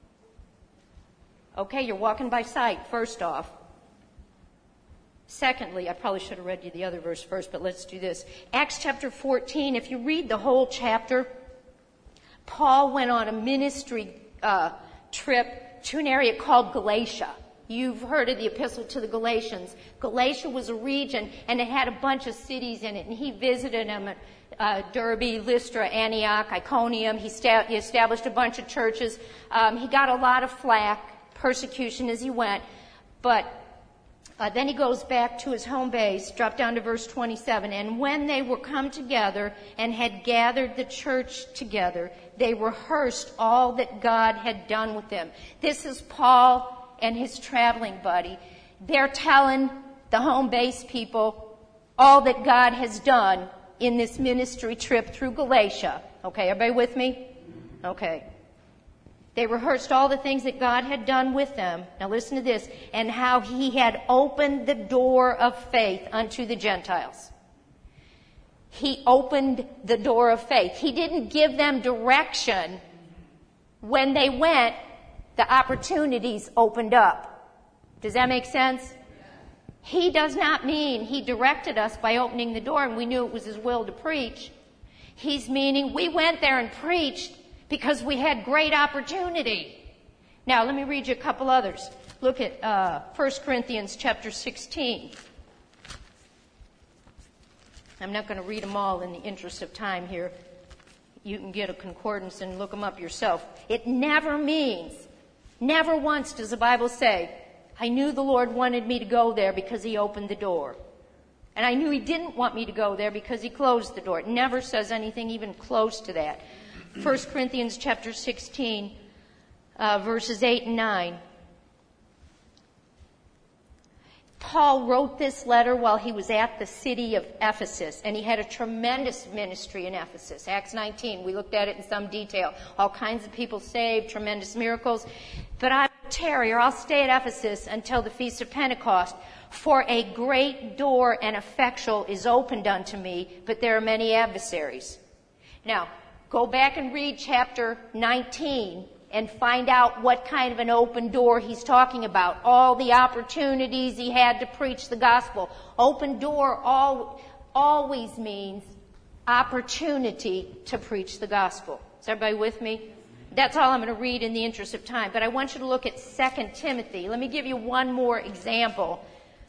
Okay, you're walking by sight, first off. Secondly, I probably should have read you the other verse first, but let's do this. Acts chapter 14, if you read the whole chapter, Paul went on a ministry trip to an area called Galatia. You've heard of the epistle to the Galatians. Galatia was a region, and it had a bunch of cities in it, and he visited them at Derbe, Lystra, Antioch, Iconium. He established a bunch of churches. He got a lot of flack, persecution as he went, but then he goes back to his home base, drop down to verse 27. And when they were come together and had gathered the church together, they rehearsed all that God had done with them. This is Paul and his traveling buddy. they're telling the home base people all that God has done in this ministry trip through Galatia. Okay, everybody with me? Okay. They rehearsed all the things that God had done with them. Now listen to this. And how he had opened the door of faith unto the Gentiles. He opened the door of faith. He didn't give them direction. When they went, the opportunities opened up. Does that make sense? He does not mean he directed us by opening the door and we knew it was his will to preach. He's meaning we went there and preached because we had great opportunity. Now, let me read you a couple others. Look at 1 Corinthians chapter 16. I'm not going to read them all in the interest of time here. You can get a concordance and look them up yourself. It never means, never once does the Bible say, I knew the Lord wanted me to go there because he opened the door. And I knew he didn't want me to go there because he closed the door. It never says anything even close to that. 1 Corinthians chapter 16, verses 8 and 9. Paul wrote this letter while he was at the city of Ephesus, and he had a tremendous ministry in Ephesus. Acts 19, we looked at it in some detail. All kinds of people saved, tremendous miracles. But I will tarry, or I'll stay at Ephesus until the Feast of Pentecost. For a great door and effectual is opened unto me, but there are many adversaries. Now, go back and read chapter 19 and find out what kind of an open door he's talking about. All the opportunities he had to preach the gospel. Open door always means opportunity to preach the gospel. Is everybody with me? That's all I'm going to read in the interest of time. But I want you to look at 2 Timothy. Let me give you one more example.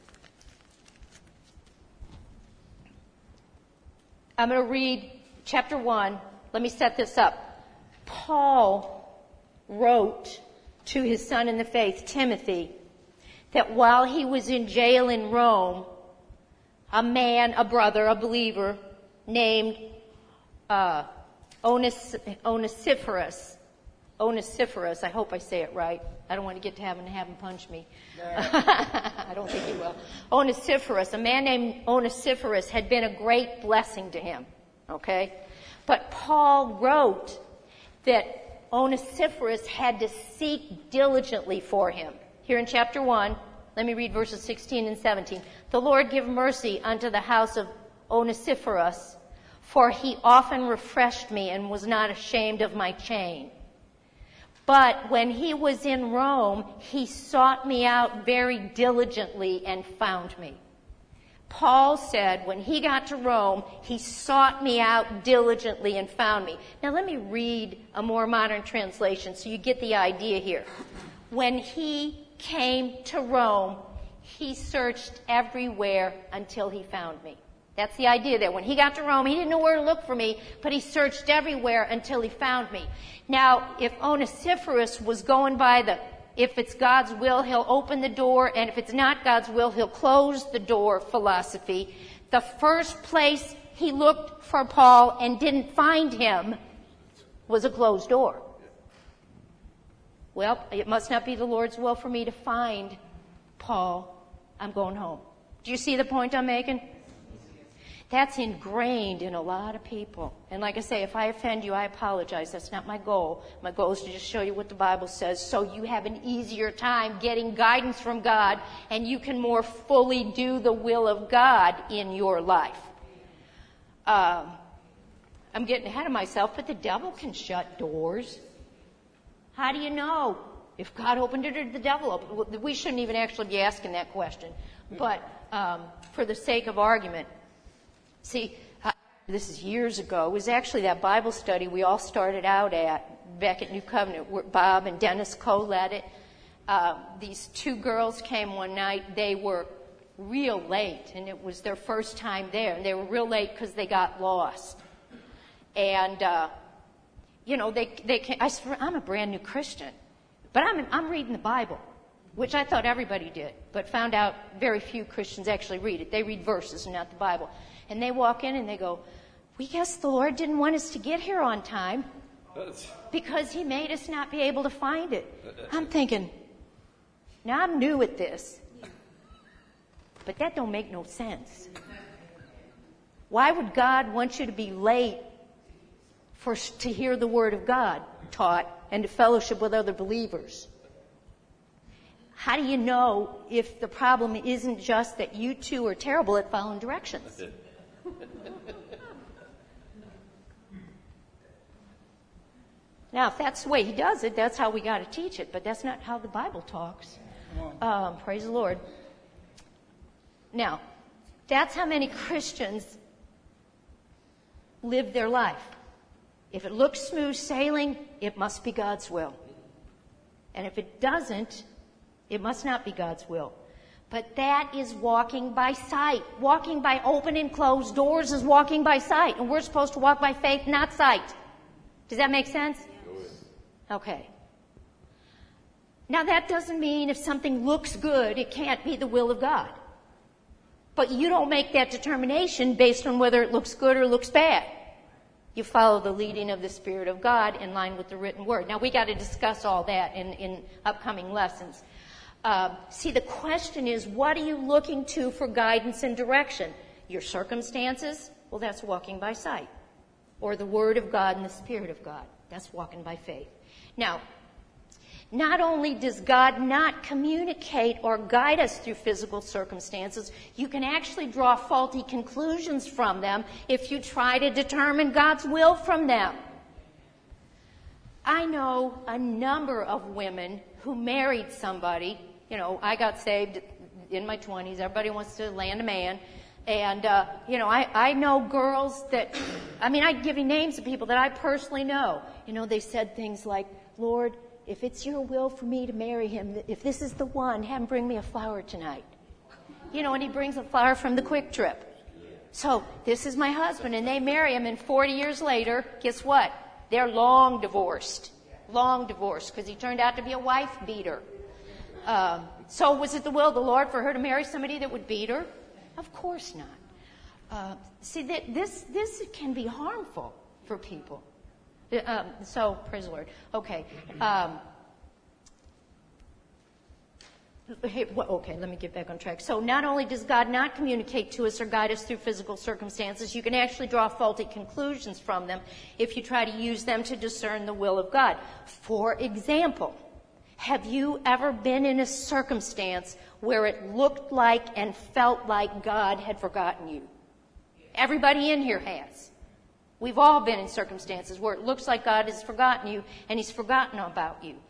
I'm going to read chapter 1. Let me set this up. Paul wrote to his son in the faith, Timothy, that while he was in jail in Rome, a man, a brother, a believer named Onesiphorus, I hope I say it right. I don't want to get to have him punch me. I don't think he will. Onesiphorus, a man named Onesiphorus had been a great blessing to him. Okay? But Paul wrote that Onesiphorus had to seek diligently for him. Here in chapter 1, let me read verses 16 and 17. The Lord give mercy unto the house of Onesiphorus, for he often refreshed me and was not ashamed of my chain. But when he was in Rome, he sought me out very diligently and found me. Paul said when he got to Rome, he sought me out diligently and found me. Now let me read a more modern translation so you get the idea here. When he came to Rome, he searched everywhere until he found me. That's the idea there. When he got to Rome, he didn't know where to look for me, but he searched everywhere until he found me. Now, if Onesiphorus was going by if it's God's will, he'll open the door, and if it's not God's will, he'll close the door philosophy. The first place he looked for Paul and didn't find him was a closed door. Well, it must not be the Lord's will for me to find Paul. I'm going home. Do you see the point I'm making? That's ingrained in a lot of people. And like I say, if I offend you, I apologize. That's not my goal. My goal is to just show you what the Bible says so you have an easier time getting guidance from God and you can more fully do the will of God in your life. I'm getting ahead of myself, but the devil can shut doors. How do you know? If God opened it or did the devil open it? We shouldn't even actually be asking that question. But for the sake of argument, see, this is years ago. It was actually that Bible study we all started out at back at New Covenant, where Bob and Dennis Coe led it. These two girls came one night. They were real late, and it was their first time there. And they were real late because they got lost. And, they came, I said, I'm a brand new Christian, but I'm reading the Bible, which I thought everybody did, but found out very few Christians actually read it. They read verses and not the Bible. And they walk in and they go, we guess the Lord didn't want us to get here on time because he made us not be able to find it. I'm thinking, now I'm new at this. But that don't make no sense. Why would God want you to be late to hear the Word of God taught and to fellowship with other believers? How do you know if the problem isn't just that you two are terrible at following directions? Now, if that's the way he does it, that's how we got to teach it, but that's not how the Bible talks. Praise the Lord. Now, that's how many Christians live their life. If it looks smooth sailing, it must be God's will. And if it doesn't, it must not be God's will. But that is walking by sight. Walking by open and closed doors is walking by sight. And we're supposed to walk by faith, not sight. Does that make sense? Okay. Now that doesn't mean if something looks good, it can't be the will of God. But you don't make that determination based on whether it looks good or looks bad. You follow the leading of the Spirit of God in line with the written word. Now we got to discuss all that in upcoming lessons. See, the question is, what are you looking to for guidance and direction? Your circumstances? Well, that's walking by sight. Or the Word of God and the Spirit of God. That's walking by faith. Now, not only does God not communicate or guide us through physical circumstances, you can actually draw faulty conclusions from them if you try to determine God's will from them. I know a number of women who married somebody. You know, I got saved in my 20s. Everybody wants to land a man. And, I know girls that, I give you names of people that I personally know. You know, they said things like, Lord, if it's your will for me to marry him, if this is the one, have him bring me a flower tonight. You know, and he brings a flower from the Quick Trip. So, this is my husband, and they marry him, and 40 years later, guess what? They're long divorced. Long divorced, because he turned out to be a wife beater. So was it the will of the Lord for her to marry somebody that would beat her? Of course not. This can be harmful for people. So, praise the Lord. Okay. Okay, let me get back on track. So not only does God not communicate to us or guide us through physical circumstances, you can actually draw faulty conclusions from them if you try to use them to discern the will of God. For example, have you ever been in a circumstance where it looked like and felt like God had forgotten you? Everybody in here has. We've all been in circumstances where it looks like God has forgotten you and he's forgotten about you.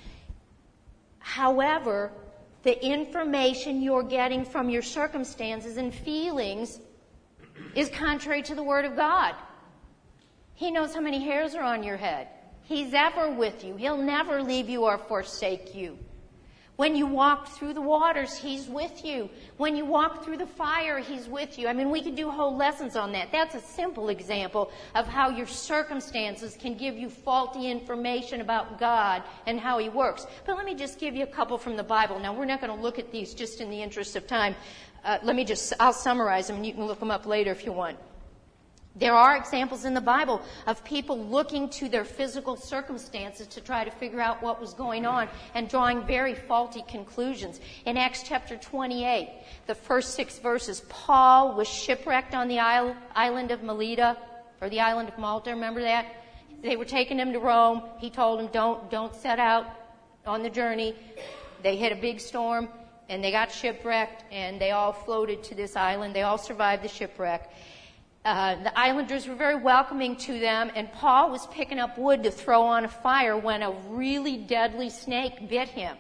However, the information you're getting from your circumstances and feelings is contrary to the Word of God. He knows how many hairs are on your head. He's ever with you. He'll never leave you or forsake you. When you walk through the waters, he's with you. When you walk through the fire, he's with you. We could do whole lessons on that. That's a simple example of how your circumstances can give you faulty information about God and how he works. But let me just give you a couple from the Bible. Now, we're not going to look at these just in the interest of time. I'll summarize them, and you can look them up later if you want. There are examples in the Bible of people looking to their physical circumstances to try to figure out what was going on and drawing very faulty conclusions. In Acts chapter 28, the first 6 verses, Paul was shipwrecked on the island of Melita, or the island of Malta, remember that? They were taking him to Rome. He told them, don't set out on the journey. They hit a big storm, and they got shipwrecked, and they all floated to this island. They all survived the shipwreck. The islanders were very welcoming to them, and Paul was picking up wood to throw on a fire when a really deadly snake bit him.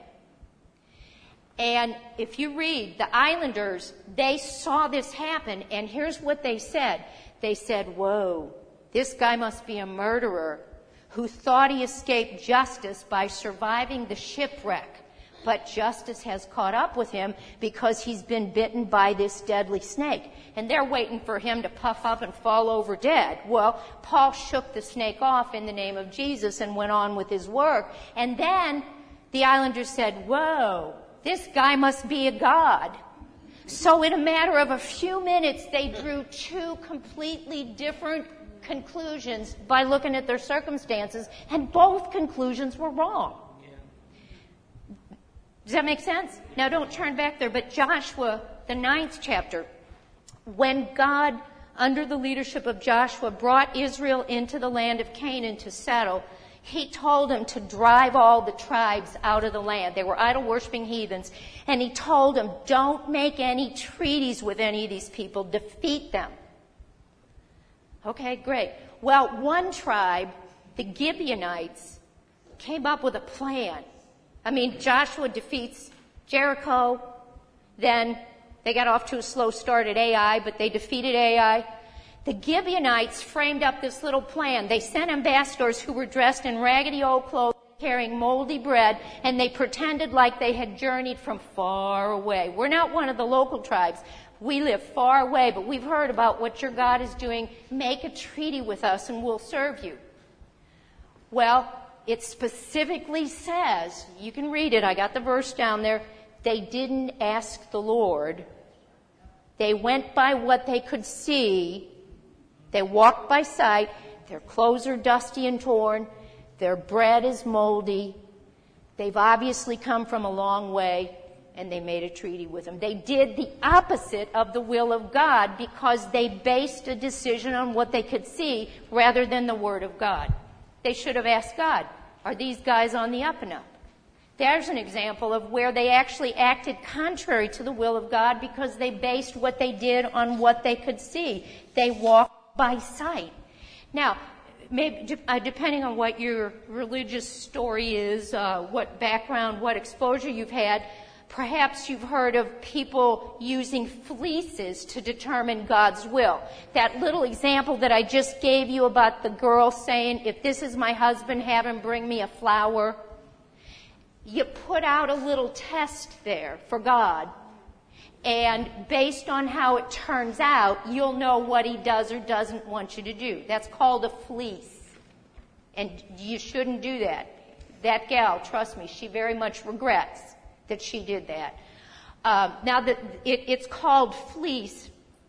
And if you read, the islanders, they saw this happen, and here's what they said. They said, whoa, this guy must be a murderer who thought he escaped justice by surviving the shipwreck. But justice has caught up with him because he's been bitten by this deadly snake. And they're waiting for him to puff up and fall over dead. Well, Paul shook the snake off in the name of Jesus and went on with his work. And then the islanders said, whoa, this guy must be a god. So in a matter of a few minutes, they drew 2 completely different conclusions by looking at their circumstances, and both conclusions were wrong. Does that make sense? Now don't turn back there, but Joshua, the 9th chapter, when God, under the leadership of Joshua, brought Israel into the land of Canaan to settle, he told them to drive all the tribes out of the land. They were idol-worshiping heathens. And he told them, don't make any treaties with any of these people. Defeat them. Okay, great. Well, one tribe, the Gibeonites, came up with a plan. I mean, Joshua defeats Jericho. Then they got off to a slow start at Ai, but they defeated Ai. The Gibeonites framed up this little plan. They sent ambassadors who were dressed in raggedy old clothes, carrying moldy bread, and they pretended like they had journeyed from far away. We're not one of the local tribes. We live far away, but we've heard about what your God is doing. Make a treaty with us and we'll serve you. Well, it specifically says, you can read it, I got the verse down there, they didn't ask the Lord. They went by what they could see. They walked by sight. Their clothes are dusty and torn. Their bread is moldy. They've obviously come from a long way, and they made a treaty with him. They did the opposite of the will of God because they based a decision on what they could see rather than the Word of God. They should have asked God, are these guys on the up and up? There's an example of where they actually acted contrary to the will of God because they based what they did on what they could see. They walked by sight. Now, maybe depending on what your religious story is, what background, what exposure you've had, perhaps you've heard of people using fleeces to determine God's will. That little example that I just gave you about the girl saying, if this is my husband, have him bring me a flower. You put out a little test there for God. And based on how it turns out, you'll know what he does or doesn't want you to do. That's called a fleece. And you shouldn't do that. That gal, trust me, she very much regrets that she did that. Now, it's called fleece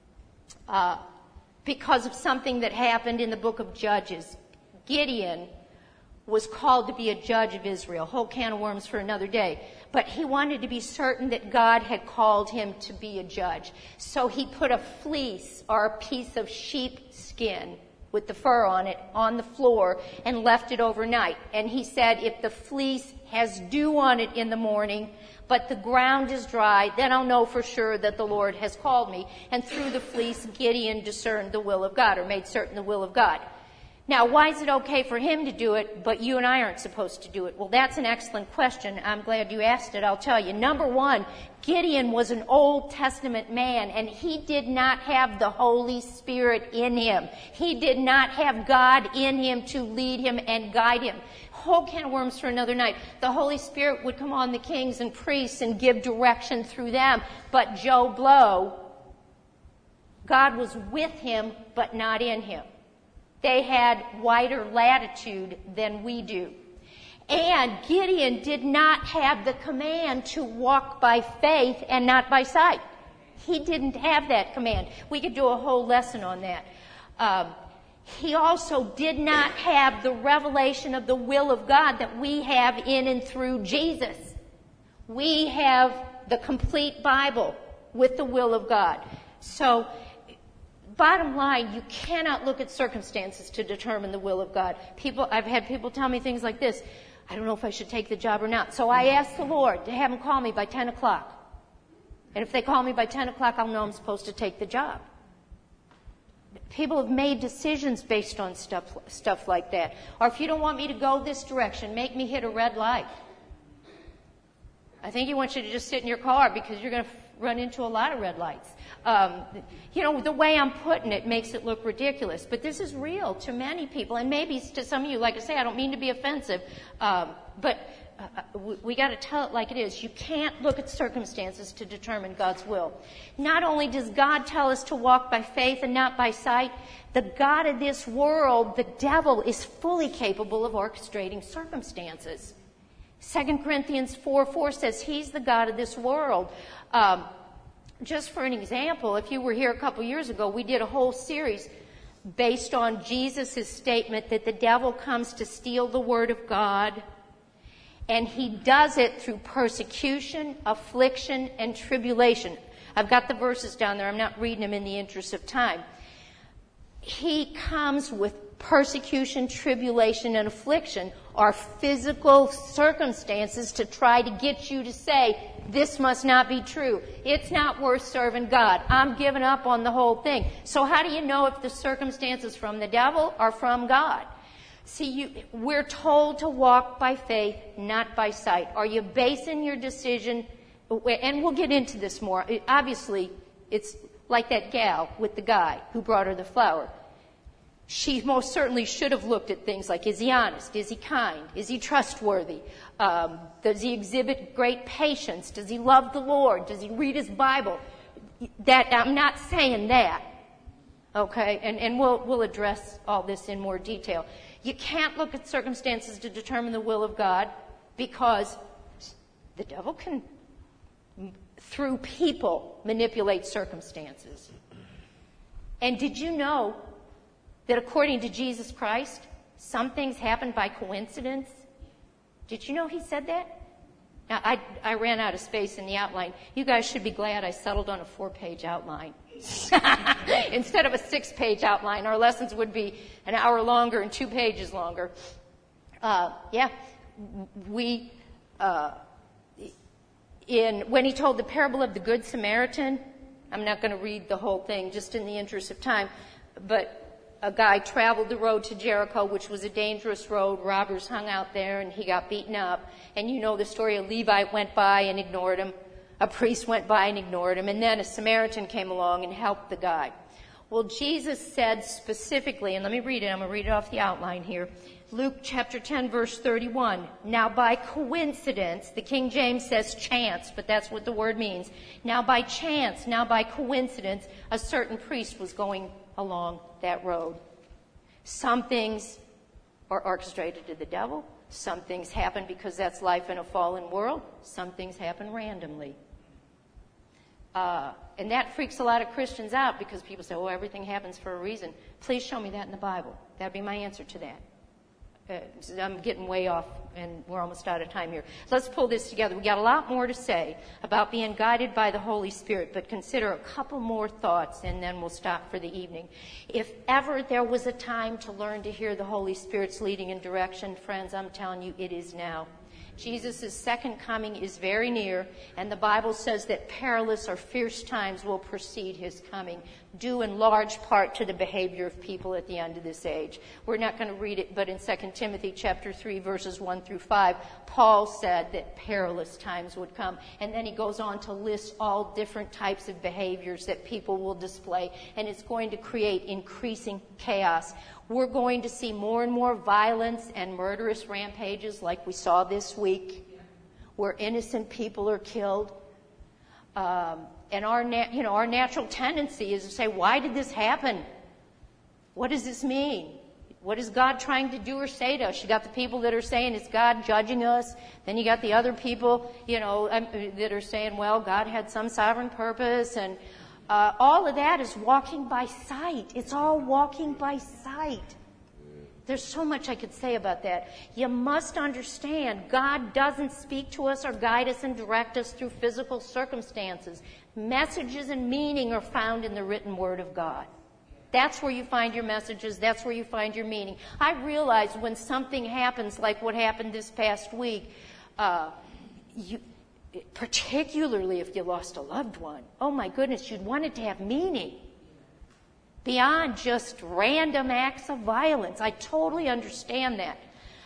because of something that happened in the book of Judges. Gideon was called to be a judge of Israel. Whole can of worms for another day. But he wanted to be certain that God had called him to be a judge. So he put a fleece or a piece of sheep skin with the fur on it on the floor and left it overnight. And he said, if the fleece has dew on it in the morning, but the ground is dry, then I'll know for sure that the Lord has called me. And through the fleece, Gideon discerned the will of God, or made certain the will of God. Now, why is it okay for him to do it, but you and I aren't supposed to do it? Well, that's an excellent question. I'm glad you asked it. I'll tell you. Number one, Gideon was an Old Testament man, and he did not have the Holy Spirit in him. He did not have God in him to lead him and guide him. Whole can of worms for another night. The Holy Spirit would come on the kings and priests and give direction through them. But Joe Blow, God was with him, but not in him. They had wider latitude than we do. And Gideon did not have the command to walk by faith and not by sight. He didn't have that command. We could do a whole lesson on that. He also did not have the revelation of the will of God that we have in and through Jesus. We have the complete Bible with the will of God. So, bottom line, you cannot look at circumstances to determine the will of God. I've had people tell me things like this. I don't know if I should take the job or not. So I asked the Lord to have him call me by 10 o'clock. And if they call me by 10 o'clock, I'll know I'm supposed to take the job. People have made decisions based on stuff like that. Or if you don't want me to go this direction, make me hit a red light. I think he wants you to just sit in your car because you're going to run into a lot of red lights. The way I'm putting it makes it look ridiculous, but this is real to many people, and maybe to some of you, like I say, I don't mean to be offensive, but we got to tell it like it is. You can't look at circumstances to determine God's will. Not only does God tell us to walk by faith and not by sight, the God of this world, the devil, is fully capable of orchestrating circumstances. 2 Corinthians 4:4 says he's the God of this world. Just for an example, if you were here a couple years ago, we did a whole series based on Jesus' statement that the devil comes to steal the word of God And he does it through persecution, affliction, and tribulation. I've got the verses down there. I'm not reading them in the interest of time. He comes with persecution, tribulation, and affliction, are physical circumstances to try to get you to say, this must not be true. It's not worth serving God. I'm giving up on the whole thing. So how do you know if the circumstances from the devil are from God? See, we're told to walk by faith, not by sight. Are you basing your decision, and we'll get into this more. Obviously, it's like that gal with the guy who brought her the flower. She most certainly should have looked at things like, is he honest? Is he kind? Is he trustworthy? Does he exhibit great patience? Does he love the Lord? Does he read his Bible? That I'm not saying that, okay? And we'll address all this in more detail. You can't look at circumstances to determine the will of God because the devil can, through people, manipulate circumstances. And did you know that according to Jesus Christ, some things happen by coincidence? Did you know he said that? Now, I ran out of space in the outline. You guys should be glad I settled on a 4-page outline. Instead of a 6-page outline, our lessons would be an hour longer and 2 pages longer. When he told the parable of the Good Samaritan, I'm not going to read the whole thing just in the interest of time, but a guy traveled the road to Jericho, which was a dangerous road. Robbers hung out there, and he got beaten up. And you know the story. A Levite went by and ignored him. A priest went by and ignored him. And then a Samaritan came along and helped the guy. Well, Jesus said specifically, and let me read it. I'm going to read it off the outline here. Luke chapter 10, verse 31. Now by coincidence, the King James says chance, but that's what the word means. Now by chance, now by coincidence, a certain priest was going along that road. Some things are orchestrated to the devil. Some things happen because that's life in a fallen world. Some things happen randomly. And that freaks a lot of Christians out because people say, oh, everything happens for a reason. Please show me that in the Bible. That would be my answer to that. I'm getting way off, and we're almost out of time here. Let's pull this together. We got a lot more to say about being guided by the Holy Spirit, but consider a couple more thoughts, and then we'll stop for the evening. If ever there was a time to learn to hear the Holy Spirit's leading and direction, friends, I'm telling you, it is now. Jesus' second coming is very near, and the Bible says that perilous or fierce times will precede his coming, due in large part to the behavior of people at the end of this age. We're not going to read it, but in 2 Timothy chapter 3, verses 1 through 5, Paul said that perilous times would come. And then he goes on to list all different types of behaviors that people will display, and it's going to create increasing chaos. We're going to see more and more violence and murderous rampages like we saw this week, where innocent people are killed. And our natural tendency is to say, why did this happen? What does this mean? What is God trying to do or say to us? You got the people that are saying it's God judging us. Then you got the other people, that are saying, well, God had some sovereign purpose. And all of that is walking by sight. It's all walking by sight. There's so much I could say about that. You must understand, God doesn't speak to us or guide us and direct us through physical circumstances. Messages and meaning are found in the written word of God. That's where you find your messages. That's where you find your meaning. I realize when something happens like what happened this past week, particularly if you lost a loved one, oh my goodness, you'd want it to have meaning beyond just random acts of violence. I totally understand that.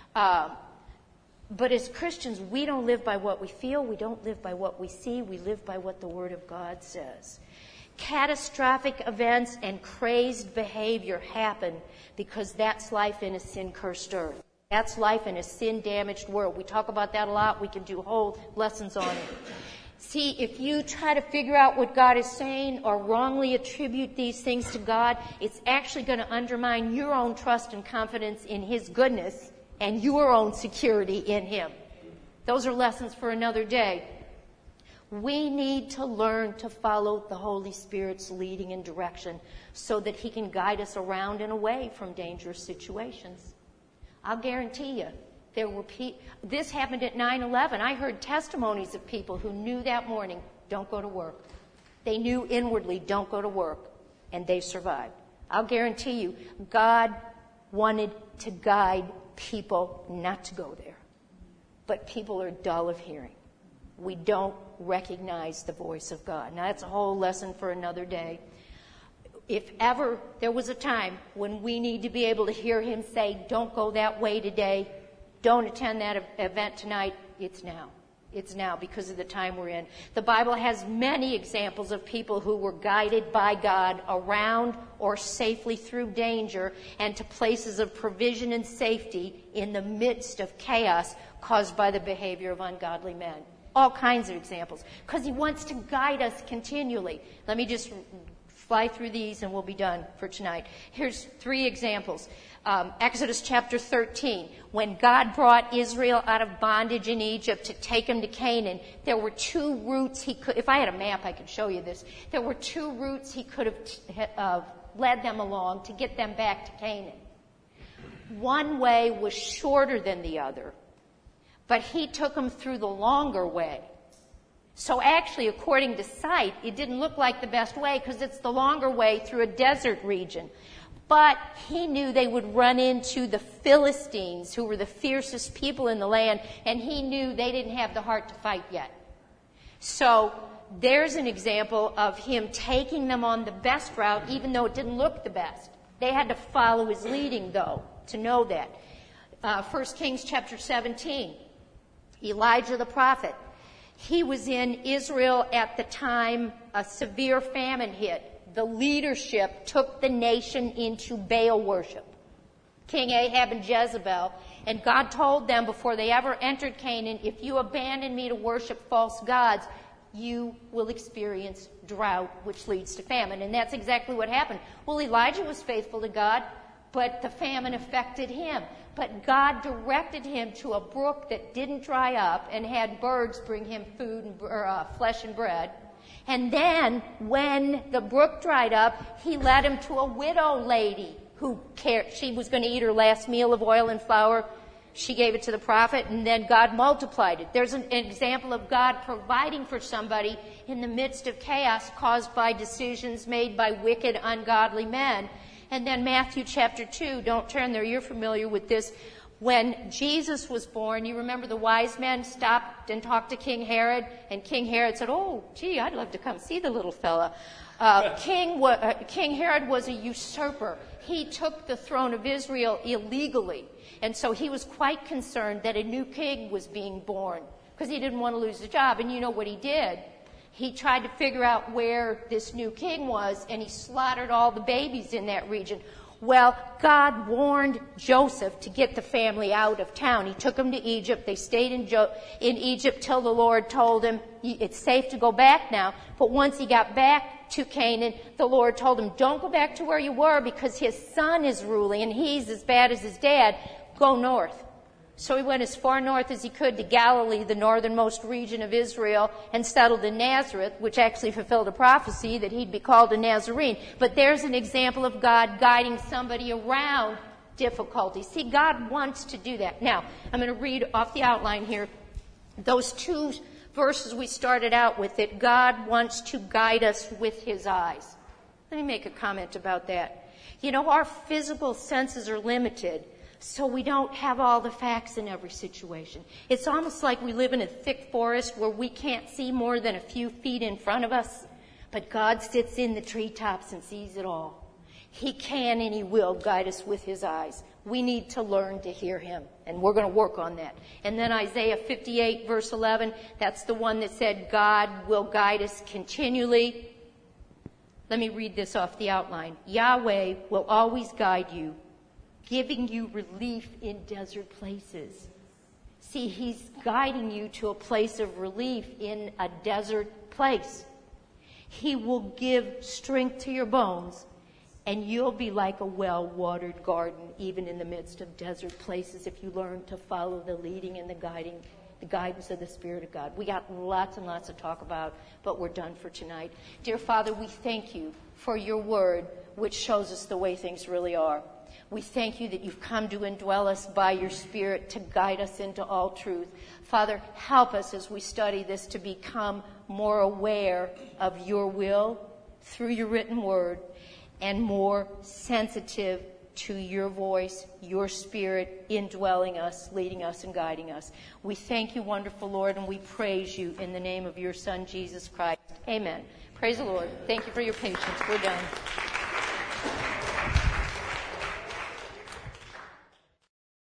But as Christians, we don't live by what we feel. We don't live by what we see. We live by what the Word of God says. Catastrophic events and crazed behavior happen because that's life in a sin-cursed earth. That's life in a sin-damaged world. We talk about that a lot. We can do whole lessons on it. See, if you try to figure out what God is saying or wrongly attribute these things to God, it's actually going to undermine your own trust and confidence in His goodness and your own security in Him. Those are lessons for another day. We need to learn to follow the Holy Spirit's leading and direction so that He can guide us around and away from dangerous situations. I'll guarantee you, This happened at 9/11. I heard testimonies of people who knew that morning, don't go to work. They knew inwardly, don't go to work, and they survived. I'll guarantee you, God wanted to guide people not to go there. But people are dull of hearing. We don't recognize the voice of God. Now, that's a whole lesson for another day. If ever there was a time when we need to be able to hear him say, don't go that way today, don't attend that event tonight, it's now. It's now because of the time we're in. The Bible has many examples of people who were guided by God around or safely through danger and to places of provision and safety in the midst of chaos caused by the behavior of ungodly men. All kinds of examples. Because he wants to guide us continually. Let me just fly through these and we'll be done for tonight. Here's 3 examples. Exodus chapter 13. When God brought Israel out of bondage in Egypt to take them to Canaan, there were 2 routes he could, if I had a map I could show you this, there were 2 routes he could have led them along to get them back to Canaan. One way was shorter than the other, but he took them through the longer way. So actually, according to sight, it didn't look like the best way because it's the longer way through a desert region. But he knew they would run into the Philistines, who were the fiercest people in the land, and he knew they didn't have the heart to fight yet. So there's an example of him taking them on the best route, even though it didn't look the best. They had to follow his leading, though, to know that. 1 Kings chapter 17, Elijah the prophet. He was in Israel at the time a severe famine hit. The leadership took the nation into Baal worship. King Ahab and Jezebel. And God told them before they ever entered Canaan, if you abandon me to worship false gods, you will experience drought, which leads to famine. And that's exactly what happened. Well, Elijah was faithful to God, but the famine affected him. But God directed him to a brook that didn't dry up and had birds bring him food and flesh and bread. And then when the brook dried up, he led him to a widow lady who cared. She was going to eat her last meal of oil and flour. She gave it to the prophet, and then God multiplied it. There's an example of God providing for somebody in the midst of chaos caused by decisions made by wicked, ungodly men. And then Matthew chapter 2, don't turn there, you're familiar with this. When Jesus was born, you remember the wise men stopped and talked to King Herod, and King Herod said, oh, gee, I'd love to come see the little fella. King Herod was a usurper. He took the throne of Israel illegally, and so he was quite concerned that a new king was being born, because he didn't want to lose the job. And you know what he did? He tried to figure out where this new king was, and he slaughtered all the babies in that region. Well, God warned Joseph to get the family out of town. He took them to Egypt. They stayed in Egypt till the Lord told him, it's safe to go back now. But once he got back to Canaan, the Lord told him, don't go back to where you were because his son is ruling and he's as bad as his dad. Go north. So he went as far north as he could to Galilee, the northernmost region of Israel, and settled in Nazareth, which actually fulfilled a prophecy that he'd be called a Nazarene. But there's an example of God guiding somebody around difficulty. See, God wants to do that. Now, I'm going to read off the outline here. Those 2 verses we started out with, that God wants to guide us with his eyes. Let me make a comment about that. You know, our physical senses are limited, so we don't have all the facts in every situation. It's almost like we live in a thick forest where we can't see more than a few feet in front of us, but God sits in the treetops and sees it all. He can and he will guide us with his eyes. We need to learn to hear him, and we're going to work on that. And then Isaiah 58 verse 11, that's the one that said God will guide us continually. Let me read this off the outline. Yahweh will always guide you, giving you relief in desert places. See, he's guiding you to a place of relief in a desert place. He will give strength to your bones, and you'll be like a well-watered garden, even in the midst of desert places, if you learn to follow the leading and the guidance of the Spirit of God. We got lots and lots to talk about, but we're done for tonight. Dear Father, we thank you for your word, which shows us the way things really are. We thank you that you've come to indwell us by your Spirit to guide us into all truth. Father, help us as we study this to become more aware of your will through your written word and more sensitive to your voice, your Spirit indwelling us, leading us, and guiding us. We thank you, wonderful Lord, and we praise you in the name of your Son, Jesus Christ. Amen. Praise the Lord. Thank you for your patience. We're done.